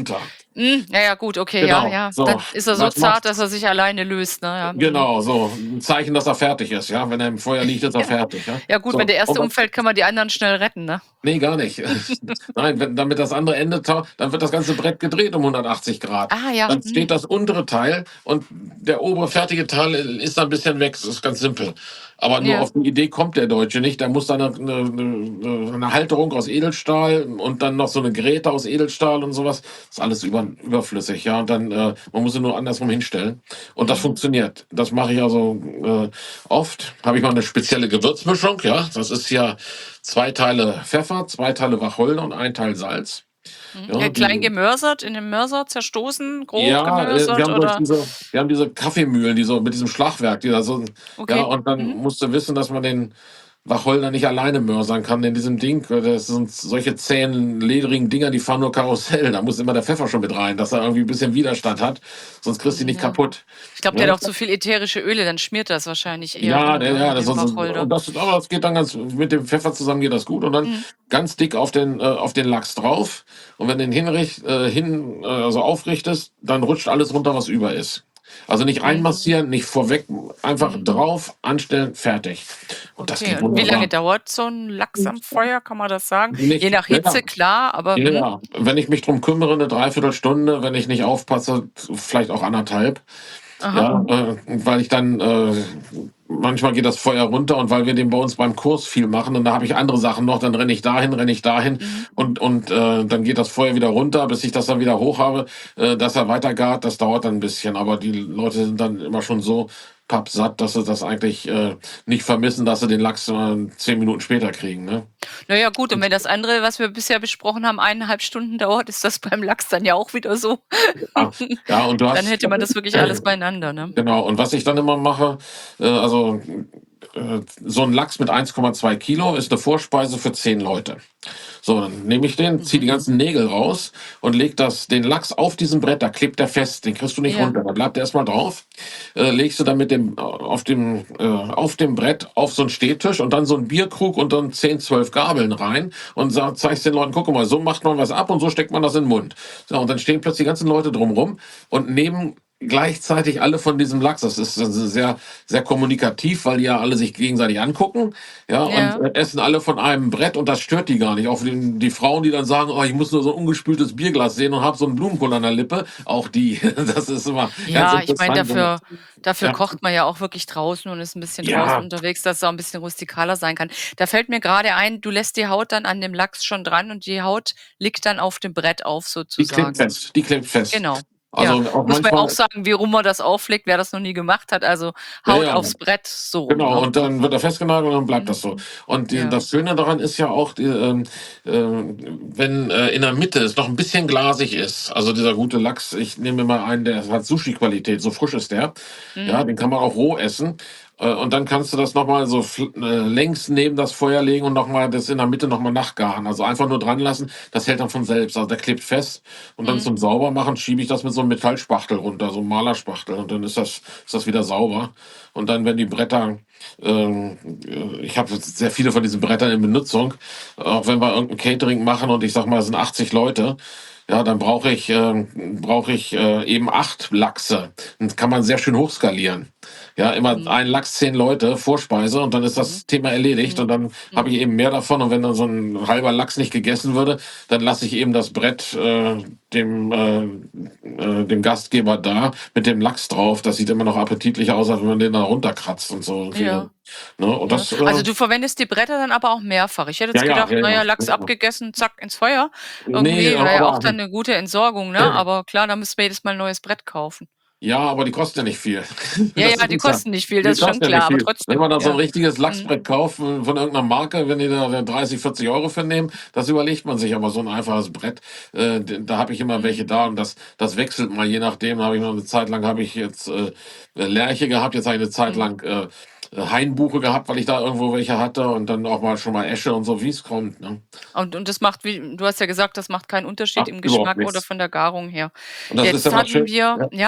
Hm, ja, ja, gut, okay, ja, Genau, ja. Dann so. ist er so Was zart, macht dass er sich alleine löst, ne? Ja, mhm. Genau, so ein Zeichen, dass er fertig ist, ja? Wenn er im Feuer liegt, ist er Ja. fertig, ja? Ja gut, wenn So, der und Erste was umfällt, kann man die anderen schnell retten, ne? ne, gar nicht. Nein, wenn damit das andere Ende tau dann wird das ganze Brett gedreht um hundertachtzig Grad. Ah ja, Dann mhm. steht das untere Teil und der obere fertige Teil ist da 'n bisschen weg. Das ist ganz simpel. Aber nur Ja. auf die Idee kommt der Deutsche nicht. Der muss da 'ne 'ne 'ne 'ne Halterung aus Edelstahl und dann noch so 'ne Gräte aus Edelstahl und so was. Ist alles über überflüssig, ja. Und dann, äh man muss sie nur andersrum hinstellen und das Mhm. funktioniert. Das mache ich also, äh, oft. Habe ich mal 'ne spezielle Gewürzmischung, ja. Das ist ja zwei Teile Pfeffer, zwei Teile Wacholder und ein Teil Salz. Mhm. Ja, Äh, klein die gemörsert, in 'nem Mörser zerstoßen, grob Ja, äh, wir gemörsert haben solch oder? diese wir haben diese Kaffeemühlen, die so mit diesem Schlagwerk, die da so ja, Okay. und dann Mhm. musst du wissen, dass man den Wacholder nicht alleine mörsern kann in diesem Ding. Äh, das sind solche zähen, ledrigen Dinger, die fahren nur Karussell. Da muss immer der Pfeffer schon mit rein, dass er irgendwie 'n bisschen Widerstand hat, sonst kriegst du ihn Hm, nicht ja. kaputt, Ich glaube, der ne? hat auch zu viel ätherische Öle, dann schmiert das wahrscheinlich eher Ja, rum, der ne, ja, mit das dem so so Wacholder. und das aber das geht dann ganz mit dem Pfeffer zusammen geht das gut und dann Mhm. ganz dick auf den äh, auf den Lachs drauf. Und wenn du den hinricht äh, hin äh, also aufrichtest, dann rutscht alles runter, was über ist. Also nicht Mhm. reinmassieren, nicht vorweg, einfach Mhm. drauf, anstellen, fertig. Und das Okay, geht und wie lange wunderbar. dauert so 'n Lachs am Feuer? Kann man das sagen? Je Nicht nach ja, Hitze, klar, aber ja, mhm. ja. Wenn ich mich drum kümmere, 'ne dreiviertel Stunde, wenn ich nicht aufpasse, vielleicht auch anderthalb. Aha. Ja, äh, weil ich dann äh, manchmal geht das Feuer runter und weil wir den bei uns beim Kurs viel machen und da habe ich andere Sachen noch, dann renne ich dahin, renne ich dahin Mhm. und und, äh, dann geht das Feuer wieder runter, bis ich das dann wieder hoch habe, äh, dass er weiter gart. Das dauert dann 'n bisschen, aber die Leute sind dann immer schon so pappsatt, dass sie das eigentlich, äh, nicht vermissen, dass sie den Lachs, äh, zehn Minuten später kriegen, ne? Na ja, gut, und wenn das andere, was wir bisher besprochen haben, eineinhalb Stunden dauert, ist das beim Lachs dann ja auch wieder so. Ja, ja, und du Dann hast hätte man das wirklich alles beieinander, ne? genau, und was ich dann immer mache, äh, also, äh, so 'n Lachs mit eins Komma zwei Kilo ist 'ne Vorspeise für zehn Leute. So, dann nehme ich den, ziehe Mhm. die ganzen Nägel raus und lege das den Lachs auf diesem Brett, da klebt der fest, den kriegst du nicht Ja. runter, da bleibt der erst mal drauf. Äh, legst du dann mit dem auf dem äh, auf dem Brett auf so 'n Stehtisch und dann so 'n Bierkrug und dann zehn, zwölf Gabeln rein und sa zeigst den Leuten: „Gucke mal, so macht man was ab und so steckt man das in 'n Mund.“ So, und dann stehen plötzlich die ganzen Leute drum rum und nehmen gleichzeitig alle von diesem Lachs. Das ist also sehr, sehr kommunikativ, weil die ja alle sich gegenseitig angucken, ja, und, Ja. äh, essen alle von einem Brett und das stört die gar nicht. Auch den die Frauen, die dann sagen: „Oh, ich muss nur so 'n ungespültes Bierglas sehen und habe so 'n Blumenkohl an der Lippe“, auch die. Das ist immer ganz Ja, ich meine, interessant, wenn man dafür dafür ja. kocht man ja auch wirklich draußen und ist 'n bisschen draußen Ja. unterwegs, dass es auch 'n bisschen rustikaler sein kann. Da fällt mir grade ein, du lässt die Haut dann an dem Lachs schon dran und die Haut liegt dann auf dem Brett auf Die klebt sozusagen. fest, die klebt fest. Genau, ja. Also, auch Muss man ja auch manchmal sagen, wie rum man das auflegt, wer das noch nie gemacht hat, also Ja, Haut ja. aufs Brett, so rum, Genau, ne? und dann wird er festgenagelt und dann bleibt Mhm. das so. Und die Ja. das Schöne daran ist ja auch, die, ähm, ähm, wenn, äh, in der Mitte es noch 'n bisschen glasig ist, also dieser gute Lachs, ich nehme immer einen, der hat Sushi-Qualität, so frisch ist der. Ja, Mhm. den kann man auch roh essen. Äh, und dann kannst du das noch mal so fl äh, längs neben das Feuer legen und noch mal das in der Mitte noch mal nachgaren. Also einfach nur dran lassen, das hält dann von selbst. Also der klebt fest und dann Mhm. zum Saubermachen schiebe ich das mit so 'nem Metallspachtel runter, so 'n Malerspachtel und dann ist das ist das wieder sauber. Und dann, wenn die Bretter ähm, äh, ich habe jetzt sehr viele von diesen Brettern in Benutzung, auch wenn wir irgend 'n Catering machen und ich sage mal, es sind achtzig Leute, ja, dann brauche ich ähm, brauche ich, äh, eben acht Lachse. Das kann man sehr schön hochskalieren. Ja, immer Mhm. ein Lachs, zehn Leute, Vorspeise und dann ist Mhm. das Thema erledigt Mhm. und dann habe Mhm. ich eben mehr davon und wenn dann so 'n halber Lachs nicht gegessen würde, dann lasse ich eben das Brett, äh, dem äh, äh, dem Gastgeber da mit dem Lachs drauf. Das sieht immer noch appetitlicher aus, als wenn man den da runterkratzt und so irgendwie, Ja. ne? Und Ja. das, Also, äh du verwendest die Bretter dann aber auch mehrfach. Ich hätte Ja, jetzt ja, gedacht, ja, na ja. ja, Lachs abgegessen, zack, ins Feuer. Ne, Irgendwie wäre ja auch aber dann 'ne gute Entsorgung, ne? Aber klar, da müssten wir jedes Mal 'n neues Brett kaufen. Ja, aber die kosten ja nicht viel. Ja, Das ja, ist die es ja. kosten nicht viel, Die das ist schon kosten ja nicht klar, aber viel. Wenn trotzdem, man da so 'n ja. richtiges Mhm. Lachsbrett kauft von von irgend 'ner Marke, wenn die da dreißig, vierzig Euro für nehmen, das überlegt man sich, aber so 'n einfaches Brett, äh, d da habe ich immer Mhm. welche da und das das wechselt mal je nachdem. Da habe ich mal 'ne Zeit lang habe ich jetzt, äh, Lärche gehabt, jetzt habe ich 'ne Zeit Mhm. lang, äh, Hainbuche gehabt, weil ich da irgendwo welche hatte und dann auch mal schon mal Esche und so, wie's kommt, ne? Und und das macht wie du hast ja gesagt, das macht keinen Unterschied Ach, im überhaupt Geschmack oder nichts. von der Garung her. Und das ist Jetzt immer hatten schön wir ja? ja?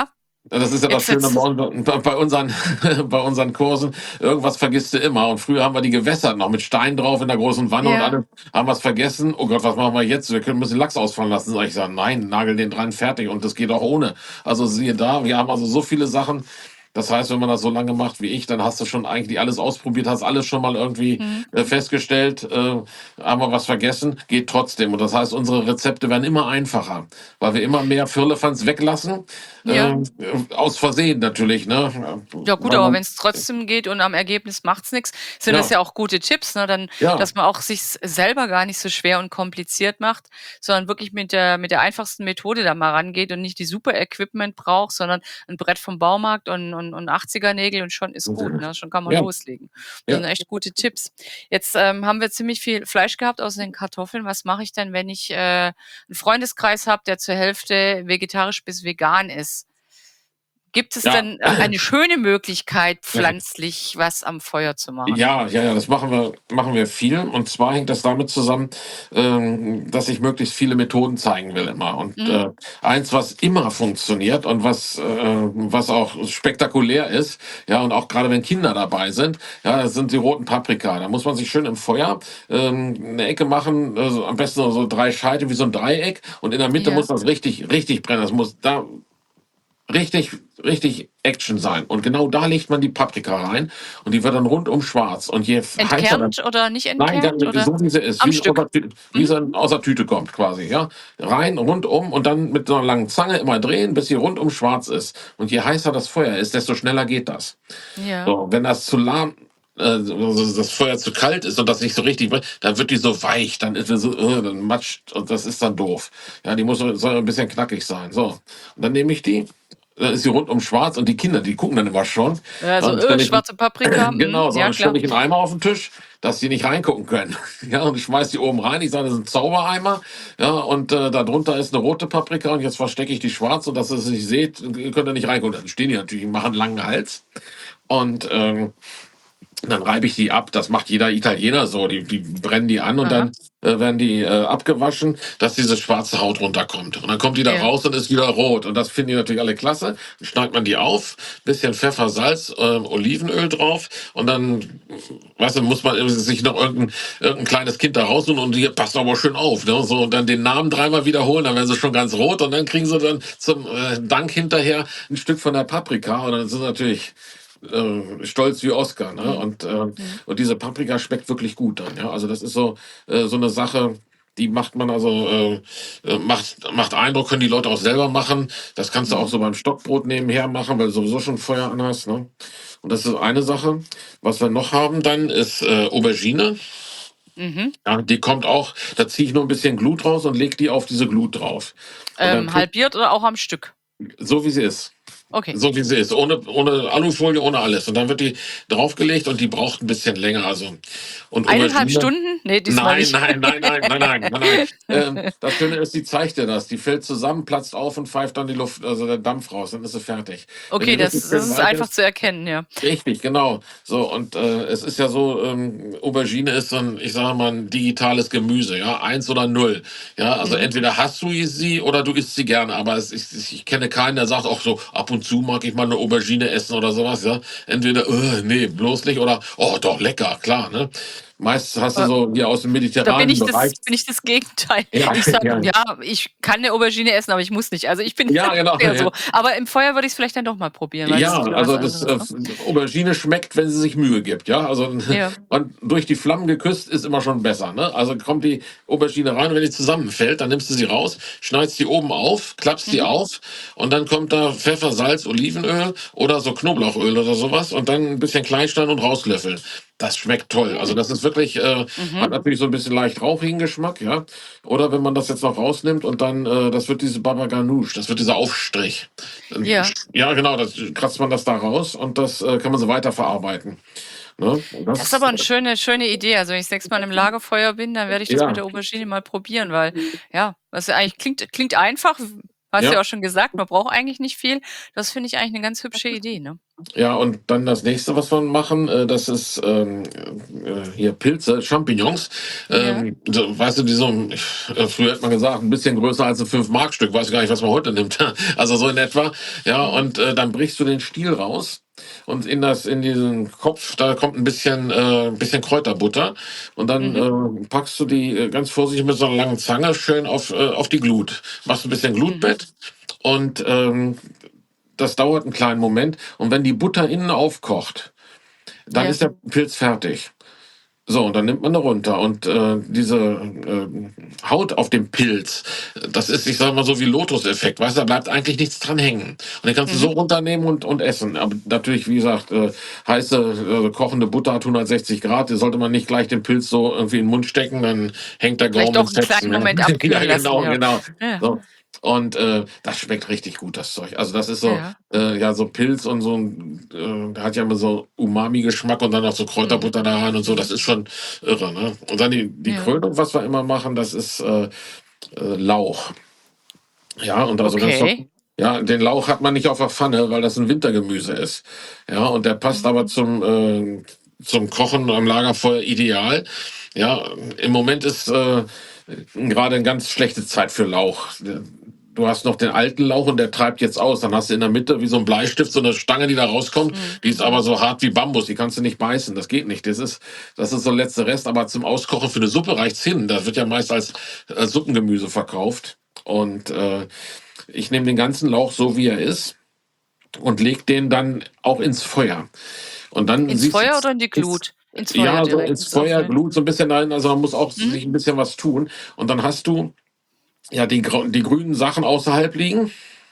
Das ist ja das Jetzt Schöne jetzt bei, unseren- bei, unseren, bei unseren Kursen. Irgendwas vergisst du immer. Und früher haben wir die gewässert, noch mit Stein drauf in der großen Wanne und ja. alle haben was vergessen. Oh Gott, was machen wir jetzt? Wir können ein bisschen Lachs ausfallen lassen. Sag ich sage, nein, nagel den dran, fertig. Und das geht auch ohne. Also siehe da, wir haben also so viele Sachen. Das heißt, wenn man das so lange macht wie ich, dann hast du schon eigentlich alles ausprobiert, hast alles schon mal irgendwie Mhm. äh, festgestellt, äh, haben wir was vergessen, geht trotzdem. Und das heißt, unsere Rezepte werden immer einfacher, weil wir immer mehr Firlefanz weglassen. Ja. Ähm, äh, aus Versehen natürlich, ne? Ja gut, Weil aber man, wenn es trotzdem geht und am Ergebnis macht's nix, sind das ja, ja auch gute Tipps, ne? Dann, ja, dass man auch sich's selber gar nicht so schwer und kompliziert macht, sondern wirklich mit der mit der einfachsten Methode da mal rangeht und nicht die super Equipment braucht, sondern ein Brett vom Baumarkt und und und achtziger-Nägel und schon ist gut, ne? Schon kann man ja, loslegen. Das ja. sind echt gute Tipps. Jetzt, ähm, haben wir ziemlich viel Fleisch gehabt außer den Kartoffeln. Was mache ich denn, wenn ich, äh, 'n Freundeskreis habe, der zur Hälfte vegetarisch bis vegan ist? Gibt es Ja. denn a eine schöne Möglichkeit, Ja. pflanzlich was am Feuer zu machen? Ja, ja, ja, das machen wir, machen wir viel. Und zwar hängt das damit zusammen, ähm, dass ich möglichst viele Methoden zeigen will immer. Und Mhm. äh, eins, was immer funktioniert und was, äh, was auch spektakulär ist, ja, und auch gerade wenn Kinder dabei sind, ja, das sind die roten Paprika. Da muss man sich schön im Feuer ähm, eine Ecke machen, also am besten so drei Scheite wie so ein Dreieck. Und in der Mitte Ja. muss das richtig, richtig brennen. Das muss da richtig, richtig Action sein. Und genau da legt man die Paprika rein und die wird dann rundum schwarz. Und je heißer das, Entkernt oder nicht nein, entkernt dann oder so wie sie ist, am wie sie aus Stück? der, Tü- wie Mhm. sie aus der Tüte kommt quasi, ja. Rein, rundum und dann mit so einer langen Zange immer drehen, bis sie rundum schwarz ist. Und je heißer das Feuer ist, desto schneller geht das. Ja. So, wenn das zu lahm, äh, also das Feuer zu kalt ist und das nicht so richtig, dann wird die so weich, dann ist sie so, äh, dann matscht und das ist dann doof. Ja, die muss so- soll ein bisschen knackig sein. So, und dann nehme ich die, dann ist sie rundum schwarz und die Kinder, die gucken dann immer schon. Ja, Ja, so, dann äh, stelle ich, schwarze Paprika, mhm, genau, so, ja dann stelle klar. ich einen Eimer auf den Tisch, dass die nicht reingucken können. Ja, und ich schmeiß die oben rein. Ich sage, das ist ein Zaubereimer. Ja, und äh, darunter ist eine rote Paprika und jetzt verstecke ich die schwarze, und dass ihr es nicht seht, könnt ihr nicht reingucken. Dann stehen die natürlich, machen einen langen Hals. Und ähm, dann reibe ich die ab. Das macht jeder Italiener so. Die, die brennen die an und Aha, dann äh, werden die äh, abgewaschen, dass diese schwarze Haut runterkommt. Und dann kommt die da ja. raus und ist wieder rot. Und das finden die natürlich alle klasse. Dann schneidet man die auf, bisschen Pfeffer, Salz, ähm, Olivenöl drauf und dann, weißt du, muss man sich noch irgendein, irgendein kleines Kind da raussuchen und die passt aber schön auf. Ne? So, und dann den Namen dreimal wiederholen, dann werden sie schon ganz rot und dann kriegen sie dann zum äh, Dank hinterher ein Stück von der Paprika und dann sind sie natürlich äh, stolz wie Oscar, ne? Mhm. Und, äh, Mhm. und diese Paprika schmeckt wirklich gut dann, ja. Also das ist so, äh, so eine Sache, die macht man also, äh, äh, macht, macht Eindruck, können die Leute auch selber machen. Das kannst du auch Mhm. so beim Stockbrot nebenher machen, weil du sowieso schon Feuer an hast, ne? Und das ist eine Sache. Was wir noch haben dann, ist äh, Aubergine. Mhm. Ja, die kommt auch, da ziehe ich nur ein bisschen Glut raus und leg die auf diese Glut drauf. Und dann Ähm, tut, halbiert oder auch am Stück? so wie sie ist. Okay. So wie sie ist, ohne, ohne Alufolie, ohne alles. Und dann wird die draufgelegt und die braucht ein bisschen länger. Also, und Eineinhalb Aubergine. Stunden? Nee, diesmal Nein, nicht. nein, nein, nein, nein, nein, nein, nein. Ähm, das Schöne ist, die zeigt dir das. Die fällt zusammen, platzt auf und pfeift dann die Luft, also der Dampf raus. Dann ist sie fertig. Wenn die Okay, Luft das nicht das schön ist weich einfach ist, zu erkennen, ja. richtig, genau. So, und äh, es ist ja so, ähm, Aubergine ist so ein, ich sage mal, ein digitales Gemüse, ja, eins oder null. Ja, also Mhm. entweder hast du sie oder du isst sie gerne, aber es, ich, ich kenne keinen, der sagt auch so, ab und zu mag ich mal eine Aubergine essen oder sowas, ja. Entweder, äh, nee, bloß nicht, oder, oh, doch, lecker, klar, ne. Meist hast du Äh, so hier aus dem Da bin mediterranen ich Bereich. das bin ich das Gegenteil. Ja, Ich sage, ja, ja, ich kann 'ne Aubergine essen, aber ich muss nicht. Also, ich bin ja, genau. eher Ja. so. Aber im Feuer würde ich's vielleicht dann doch mal probieren, weil das Ja, ist wieder was also das anderes, äh, ne? Aubergine schmeckt, wenn sie sich Mühe gibt, ja. Also Ja. und durch die Flammen geküsst ist immer schon besser, ne? Also kommt die Aubergine rein, und wenn die zusammenfällt, dann nimmst du sie raus, schneidest die oben auf, klappst die Mhm. auf und dann kommt da Pfeffer, Salz, Olivenöl oder so Knoblauchöl oder sowas und dann ein bisschen klein schneiden und rauslöffeln. Das schmeckt toll. Also Hm. das ist wirklich, äh, Mhm. hat natürlich so ein bisschen leicht rauchigen Geschmack, ja. Oder wenn man das jetzt noch rausnimmt und dann, äh, das wird diese Baba Ganoush, das wird dieser Aufstrich. Dann, Ja. ja, genau, das kratzt man das da raus und das äh, kann man so weiterverarbeiten. Ne? Und Das ist das, aber 'n schöne schöne Idee. Also, wenn ich das nächste Mal im Lagerfeuer bin, dann werde ich das mit ja, der Aubergine mal probieren, weil ja, was ja eigentlich klingt klingt einfach, hast du ja, ja auch schon gesagt, man braucht eigentlich nicht viel. Das finde ich eigentlich 'ne ganz hübsche Idee, ne? Ja, und dann das nächste, was wir machen, äh, das ist ähm, äh, hier Pilze, Champignons. Ja. Ähm, so, weißt du, die so, äh, früher hat man gesagt, ein bisschen größer als ein fünf Mark Stück. Weiß gar nicht, was man heute nimmt. Also so in etwa. Ja, Mhm. und äh, dann brichst du den Stiel raus. Und in das, in diesen Kopf, da kommt ein bisschen, äh, ein bisschen Kräuterbutter. Und dann Mhm. äh, packst du die äh, ganz vorsichtig mit so einer langen Zange schön auf, äh, auf die Glut. Machst ein bisschen Mhm. Glutbett. Und ähm, das dauert einen kleinen Moment. Und wenn die Butter innen aufkocht, dann Ja. ist der Pilz fertig. So, und dann nimmt man da runter. Und äh, diese äh, Haut auf dem Pilz, das ist, ich sag mal, so wie Lotus-Effekt. Weißt du, da bleibt eigentlich nichts dran hängen. Und den kannst du so Mhm. runternehmen und, und essen. Aber natürlich, wie gesagt, äh, heiße, äh, kochende Butter hat hundertsechzig Grad. Die sollte man nicht gleich den Pilz so irgendwie in den Mund stecken, dann hängt der Vielleicht Gaumen in auch einen kleinen Fetzen. Ja, Moment ja abkühlen lassen, genau, ja. genau. Ja. So. Und äh, das schmeckt richtig gut, das Zeug. Also das ist so, Ja. äh, ja, so Pilz und so, äh, hat ja immer so Umami-Geschmack und dann noch so Mhm. Kräuterbutter da rein und so. Mhm. Das ist schon irre, ne? Und dann die, die Ja. Krönung, was wir immer machen, das ist äh, äh, Lauch. Ja, und also ganz, Okay. ja, den Lauch hat man nicht auf der Pfanne, weil das ein Wintergemüse ist. Ja, und der passt Mhm. aber zum, äh, zum Kochen am Lagerfeuer ideal. Ja, im Moment ist äh, gerade eine ganz schlechte Zeit für Lauch. Du hast noch den alten Lauch und der treibt jetzt aus. Dann hast du in der Mitte wie so ein Bleistift, so eine Stange, die da rauskommt. Mhm. Die ist Mhm. aber so hart wie Bambus. Die kannst du nicht beißen. Das geht nicht. Das ist, das ist so der letzte Rest. Aber zum Auskochen für eine Suppe reicht's hin. Das wird ja meist als, als Suppengemüse verkauft. Und äh, ich nehme den ganzen Lauch so, wie er ist und leg den dann auch ins Feuer. Und dann Ins siehst Feuer du, oder in die ins, Glut? Ins Feuer ja, so direkt, ins ins Feuer, offene. Glut so ein bisschen rein. Also man muss auch Mhm. sich ein bisschen was tun. Und dann hast du ja die, grau- die grünen Sachen außerhalb liegen.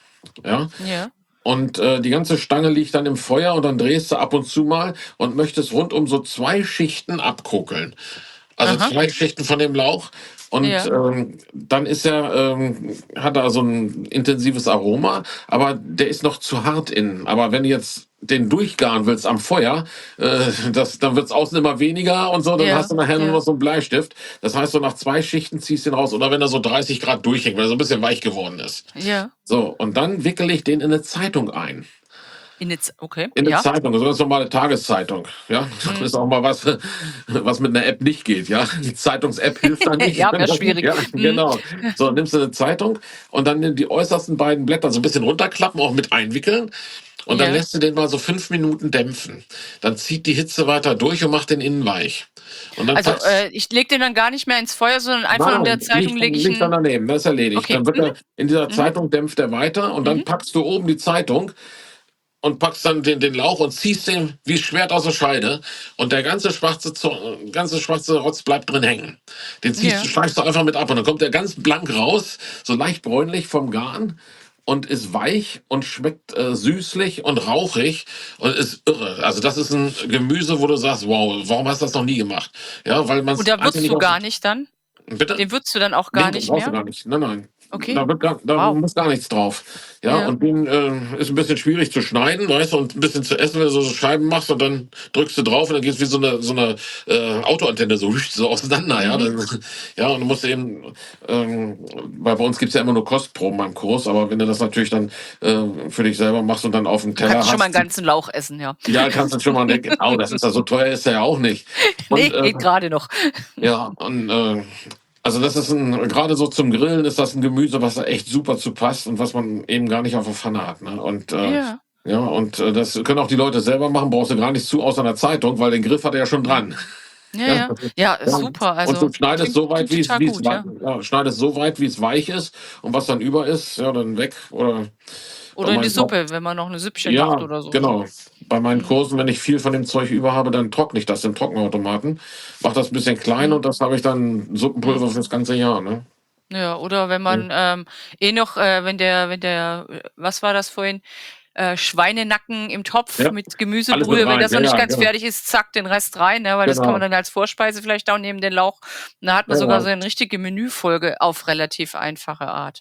Ja. Ja. Und äh, die ganze Stange liegt dann im Feuer und dann drehst du ab und zu mal und möchtest rundum so zwei Schichten abkokeln. Also Aha. zwei Schichten von dem Lauch. Und Ja. ähm, dann ist er, ähm, hat er so ein intensives Aroma, aber der ist noch zu hart innen. Aber wenn du jetzt den durchgaren willst am Feuer, äh, das, dann wird es außen immer weniger und so, dann Ja. hast du nachher nur Ja. noch so einen Bleistift. Das heißt, so nach zwei Schichten ziehst du ihn raus. Oder wenn er so dreißig Grad durchhängt, weil er so ein bisschen weich geworden ist. Ja. So, und dann wickel ich den in eine Zeitung ein. In eine Z okay. In der Ja. Zeitung, so ganz normale Tageszeitung. Ja, das Mhm. ist auch mal was, was mit einer App nicht geht. Ja, die Zeitungs-App hilft da nicht. Ja, wäre schwierig. Ja, Mhm. genau. So, nimmst du eine Zeitung und dann die äußersten beiden Blätter so ein bisschen runterklappen, auch mit einwickeln. Und dann Ja. lässt du den mal so fünf Minuten dämpfen. Dann zieht die Hitze weiter durch und macht den innen weich. Und dann Also, packst äh, ich lege den dann gar nicht mehr ins Feuer, sondern einfach in der Nein, Zeitung nicht, lege ich nicht dann 'n daneben, das ist erledigt. okay. Dann wird Mhm. er in dieser Mhm. Zeitung dämpft er weiter und dann Mhm. packst du oben die Zeitung und packst dann den, den Lauch und ziehst den wie Schwert aus der Scheide und der ganze schwarze, Zo- ganze schwarze Rotz bleibt drin hängen. Den ziehst du, Ja. schleifst du einfach mit ab und dann kommt der ganz blank raus, so leicht bräunlich vom Garn und ist weich und schmeckt äh, süßlich und rauchig und ist irre. Also das ist ein Gemüse, wo du sagst, wow, warum hast du das noch nie gemacht? Ja, weil man Und es da einfach würzt nicht du auf... gar nicht dann? Bitte? Den würzt du dann auch gar Nee, nicht brauchst du mehr? gar nicht. Nein, nein. Okay. Da, wird gar, da Wow. muss gar nichts drauf. Ja, Ja. und den äh, ist ein bisschen schwierig zu schneiden, weißt du, und ein bisschen zu essen, wenn du so Scheiben machst und dann drückst du drauf und dann geht es wie so eine, so eine äh, Autoantenne so, so auseinander. Ja, Mhm. dann, ja, und du musst eben, ähm, weil bei uns gibt es ja immer nur Kostproben beim Kurs, aber wenn du das natürlich dann äh, für dich selber machst und dann auf dem Du kannst Teller schon mal 'n hast, ganzen Lauch essen, ja. ja, kannst du schon mal denken, au, das ist ja so teuer, ist er ja auch nicht. Und Ne, äh, geht grade noch. ja, und äh, also das ist ein, gerade so zum Grillen ist das ein Gemüse, was da echt super zu passt und was man eben gar nicht auf der Pfanne hat. Ne? Und äh, Ja. ja, und äh, das können auch die Leute selber machen, brauchst du gar nicht zu aus einer Zeitung, weil den Griff hat er ja schon Mhm. dran. Ja, Ja, ja. Ja, ist ja. super. Und du Also, schneidest klingt so weit, klingt wie es, total wie es gut, wei- ja. ja, schneidest so weit, wie es weich ist und was dann über ist, ja, dann weg. Oder bei Oder in die meinen, Suppe, wenn man noch 'ne Süppchen macht ja, oder so, ne? genau. Bei meinen Mhm. Kursen, wenn ich viel von dem Zeug über habe, dann trockne ich das im Trockenautomaten, mach das ein bisschen klein Mhm. und das habe ich dann Mhm. Suppenpulver fürs ganze Jahr. Ne? Ja, oder wenn Ja, man, ähm, eh noch, äh wenn der wenn der äh, was war das vorhin? Äh, Schweinenacken im Topf ja, mit alles mit Gemüsebrühe, wenn rein. das Ja, noch nicht ja, ganz genau. fertig ist, zack, den Rest rein, ne, weil das kann man Genau. dann als Vorspeise vielleicht auch neben den Lauch und da hat man Ja, sogar so ja. 'ne richtige Menüfolge auf relativ einfache Art.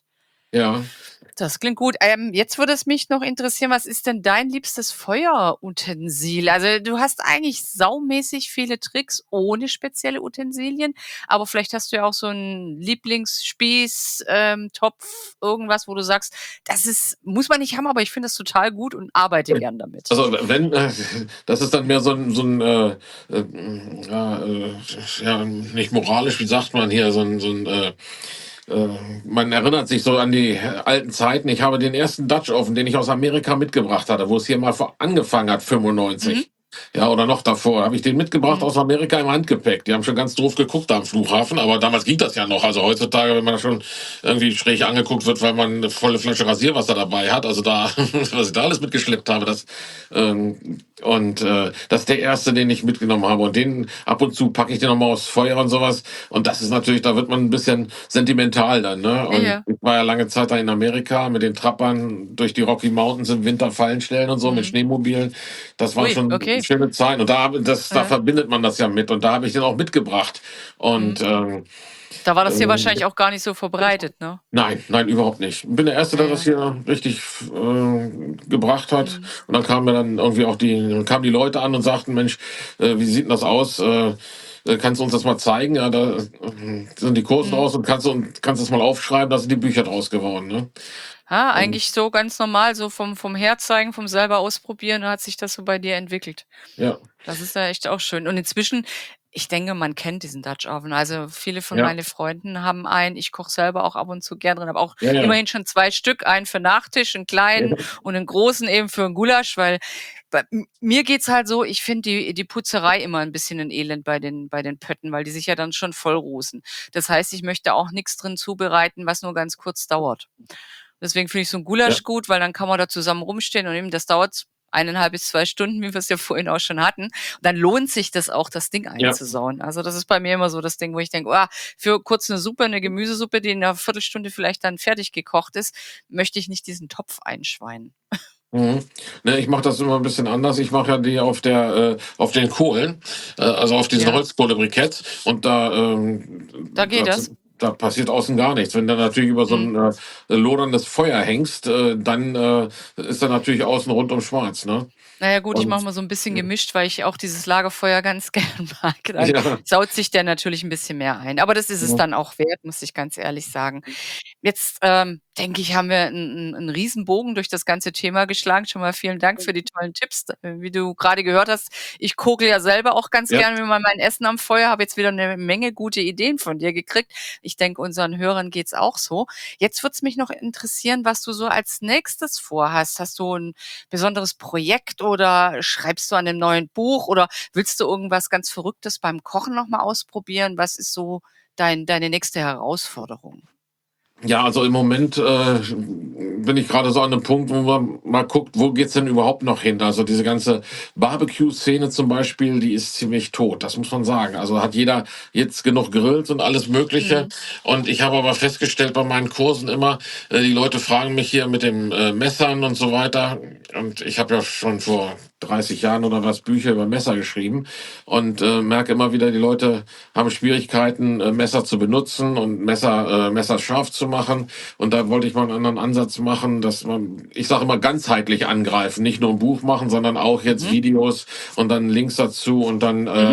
Ja. Das klingt gut. Ähm, jetzt würde es mich noch interessieren, was ist denn dein liebstes Feuerutensil? Also du hast eigentlich saumäßig viele Tricks ohne spezielle Utensilien, aber vielleicht hast du ja auch so einen Lieblingsspieß, ähm, Topf, irgendwas, wo du sagst, das ist, muss man nicht haben, aber ich finde das total gut und arbeite gern damit. Also wenn, äh, das ist dann mehr so ein, so ein äh, äh, ja, äh, ja, nicht moralisch, wie sagt man hier, so ein, so ein äh, äh, man erinnert sich so an die alten Zeiten. Ich habe den ersten Dutch Oven, den ich aus Amerika mitgebracht hatte, wo es hier mal vor- angefangen hat, Mhm. fünfundneunzig. Ja, oder noch davor, habe ich den mitgebracht Mhm. aus Amerika im Handgepäck. Die haben schon ganz doof geguckt da am Flughafen, aber damals ging das ja noch. Also heutzutage, wenn man schon irgendwie schräg angeguckt wird, weil man eine volle Flasche Rasierwasser dabei hat, also da, was ich da alles mitgeschleppt habe, das ähm, und äh, das ist der erste, den ich mitgenommen habe. Und den ab und zu packe ich den nochmal aufs Feuer und sowas. Und das ist natürlich, da wird man ein bisschen sentimental dann, ne? Ja, Und ja. ich war ja lange Zeit da in Amerika mit den Trappern durch die Rocky Mountains im Winter Fallenstellen und so mit Mhm. Schneemobilen. Das war Ui, schon okay. schöne Zeit. Und da, das, da Ja. verbindet man das ja mit. Und da habe ich den auch mitgebracht. Und Mhm. ähm, Da war das hier ähm, wahrscheinlich auch gar nicht so verbreitet, ne? nein, nein, überhaupt nicht. Bin der Erste, Ja, der das ja. hier richtig äh, gebracht hat. Mhm. Und dann kamen mir dann irgendwie auch die, dann kamen die Leute an und sagten, Mensch, äh, wie sieht denn das aus? Äh, äh, kannst du uns das mal zeigen? Ja, da äh, sind die Kurse Mhm. draus und kannst du und kannst das mal aufschreiben, da sind die Bücher draus geworden. Ne? Ah, Und eigentlich so ganz normal, so vom vom Herzeigen, vom selber ausprobieren, hat sich das so bei dir entwickelt. ja, Das ist ja echt auch schön. Und inzwischen, ich denke, man kennt diesen Dutch Oven. Also viele von ja, meinen Freunden haben einen. Ich koche selber auch ab und zu gern drin, habe auch ja, ja. immerhin schon zwei Stück, einen für Nachtisch, einen kleinen Ja. und einen großen eben für 'n Gulasch, weil bei m mir geht's halt so, ich finde die die Putzerei immer ein bisschen 'n Elend bei den bei den Pötten, weil die sich ja dann schon vollrußen. Das heißt, ich möchte auch nix drin zubereiten, was nur ganz kurz dauert. Deswegen finde ich so 'n Ja. Gulasch gut, weil dann kann man da zusammen rumstehen und eben das dauert eineinhalb bis zwei Stunden, wie wir's ja vorhin auch schon hatten. Und dann lohnt sich das auch, das Ding Ja. einzusauen. Also, das ist bei mir immer so das Ding, wo ich denke: „Oh, für kurz 'ne Suppe, 'ne Gemüsesuppe, die in 'ner Viertelstunde vielleicht dann fertig gekocht ist, möchte ich nicht diesen Topf einschweinen." Mhm. Ne, ich mache das immer ein bisschen anders. Ich mache ja die auf der äh, auf den Kohlen, äh, also auf diesen Ja, Holzkohlebriketts und da, ähm, da geht das das. da passiert außen gar nichts. Wenn du natürlich über so Mhm. ein äh, loderndes Feuer hängst, äh, dann, äh, ist da natürlich außen rundum schwarz, ne? Na ja gut, ich mache Und mal so 'n bisschen gemischt, weil ich auch dieses Lagerfeuer ganz gern mag. Dann ja, saut sich der natürlich 'n bisschen mehr ein. Aber das ist es mhm, dann auch wert, muss ich ganz ehrlich sagen. Jetzt, ähm, denke ich, haben wir 'n 'n 'n Riesenbogen durch das ganze Thema geschlagen. Schon mal vielen Dank für die tollen Tipps. D Wie du grade gehört hast, ich koche ja selber auch ganz ja. gerne mal mein Essen am Feuer, habe jetzt wieder 'ne Menge gute Ideen von dir gekriegt. Ich denke, unseren Hörern geht's auch so. Jetzt würde es mich noch interessieren, was du so als Nächstes vorhast. Hast du 'n besonderes Projekt oder schreibst du an 'nem neuen Buch oder willst du irgendwas ganz Verrücktes beim Kochen noch mal ausprobieren? Was ist so dein deine nächste Herausforderung? Ja, also im Moment äh, bin ich gerade so an einem Punkt, wo man mal guckt, wo geht's denn überhaupt noch hin? Also diese ganze Barbecue-Szene zum Beispiel, die ist ziemlich tot, das muss man sagen. Also hat jeder jetzt genug Grills und alles Mögliche. Mhm. Und ich habe aber festgestellt bei meinen Kursen immer, äh, die Leute fragen mich hier mit den äh, Messern und so weiter. Und ich habe ja schon vor dreißig Jahren oder was Bücher über Messer geschrieben und äh, merke immer wieder, die Leute haben Schwierigkeiten, äh, Messer zu benutzen und Messer, äh, Messer scharf zu machen. Und da wollte ich mal einen anderen Ansatz machen, dass man, ich sage immer, ganzheitlich angreifen, nicht nur ein Buch machen, sondern auch jetzt Mhm. Videos und dann Links dazu und dann, Mhm. äh,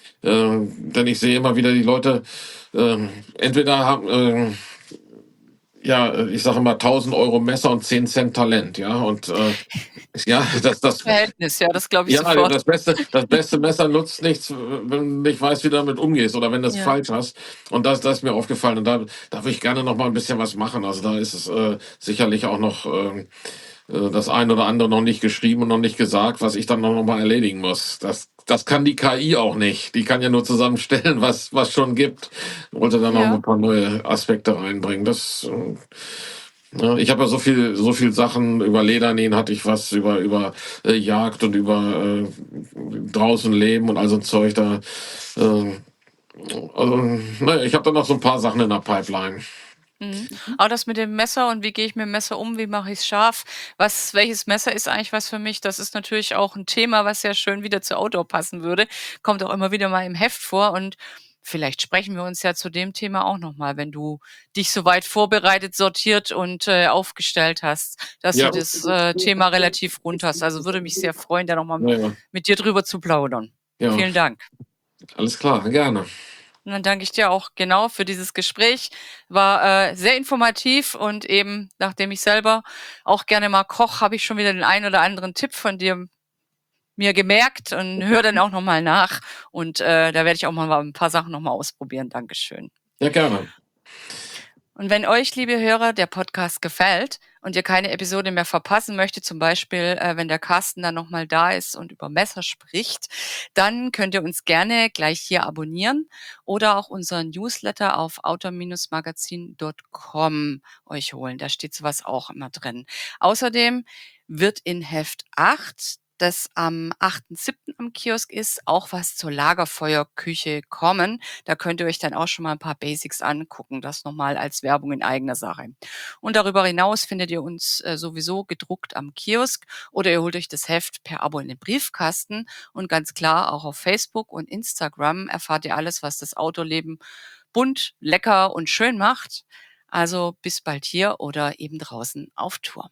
äh, denn ich sehe immer wieder die Leute, äh, entweder haben, äh, ja, äh, ich sage immer tausend Euro Messer und zehn Cent Talent, ja, und äh, ja, das, Gutes das, Verhältnis, ja, das glaube ich ja, sofort. das beste, das beste Messer nutzt nichts, wenn du nicht weißt, wie du damit umgehst oder wenn du es Ja. falsch hast. Und das, das ist mir aufgefallen. Und da, da würde ich gerne noch mal ein bisschen was machen. Also da ist es äh, sicherlich auch noch ähm, äh, das ein oder andere noch nicht geschrieben und noch nicht gesagt, was ich dann noch mal erledigen muss. Das, das kann die K I auch nicht. Die kann ja nur zusammenstellen, was, was schon gibt. Ich wollte dann noch mal Ja. ein paar neue Aspekte reinbringen. Das äh, ja, ich habe ja so viel, so viel Sachen über Ledernähen hatte ich was, über, über äh, Jagd und über äh, draußen leben und all so ein Zeug da. Äh, also, naja, ich habe da noch so ein paar Sachen in der Pipeline. Mhm. Aber das mit dem Messer und wie gehe ich mit dem Messer um, wie mache ich's scharf? Was welches Messer ist eigentlich was für mich? Das ist natürlich auch 'n Thema, was sehr schön wieder zu Outdoor passen würde. Kommt auch immer wieder mal im Heft vor und vielleicht sprechen wir uns ja zu dem Thema auch nochmal, wenn du dich soweit vorbereitet, sortiert und äh, aufgestellt hast, dass Ja. du das äh, Thema relativ rund hast. Also würde mich sehr freuen, da nochmal Ja, ja. mit dir drüber zu plaudern. Ja. Vielen Dank. Alles klar, gerne. Und dann danke ich dir auch genau für dieses Gespräch. War äh, sehr informativ und eben, nachdem ich selber auch gerne mal koche, habe ich schon wieder den einen oder anderen Tipp von dir mir gemerkt und höre dann auch nochmal nach. Und äh, da werde ich auch mal ein paar Sachen nochmal ausprobieren. Dankeschön. Ja, gerne. Und wenn euch, liebe Hörer, der Podcast gefällt und ihr keine Episode mehr verpassen möchtet, zum Beispiel, äh, wenn der Carsten dann nochmal da ist und über Messer spricht, dann könnt ihr uns gerne gleich hier abonnieren oder auch unseren Newsletter auf outdoor magazin punkt com euch holen. Da steht sowas auch immer drin. Außerdem wird in Heft acht, das am achten siebten am Kiosk ist, auch was zur Lagerfeuerküche kommen. Da könnt ihr euch dann auch schon mal ein paar Basics angucken. Das nochmal als Werbung in eigener Sache. Und darüber hinaus findet ihr uns äh, sowieso gedruckt am Kiosk oder ihr holt euch das Heft per Abo in den Briefkasten. Und ganz klar, auch auf Facebook und Instagram erfahrt ihr alles, was das Outdoor-Leben bunt, lecker und schön macht. Also bis bald hier oder eben draußen auf Tour.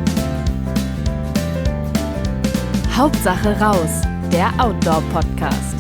Hauptsache raus, der Outdoor-Podcast.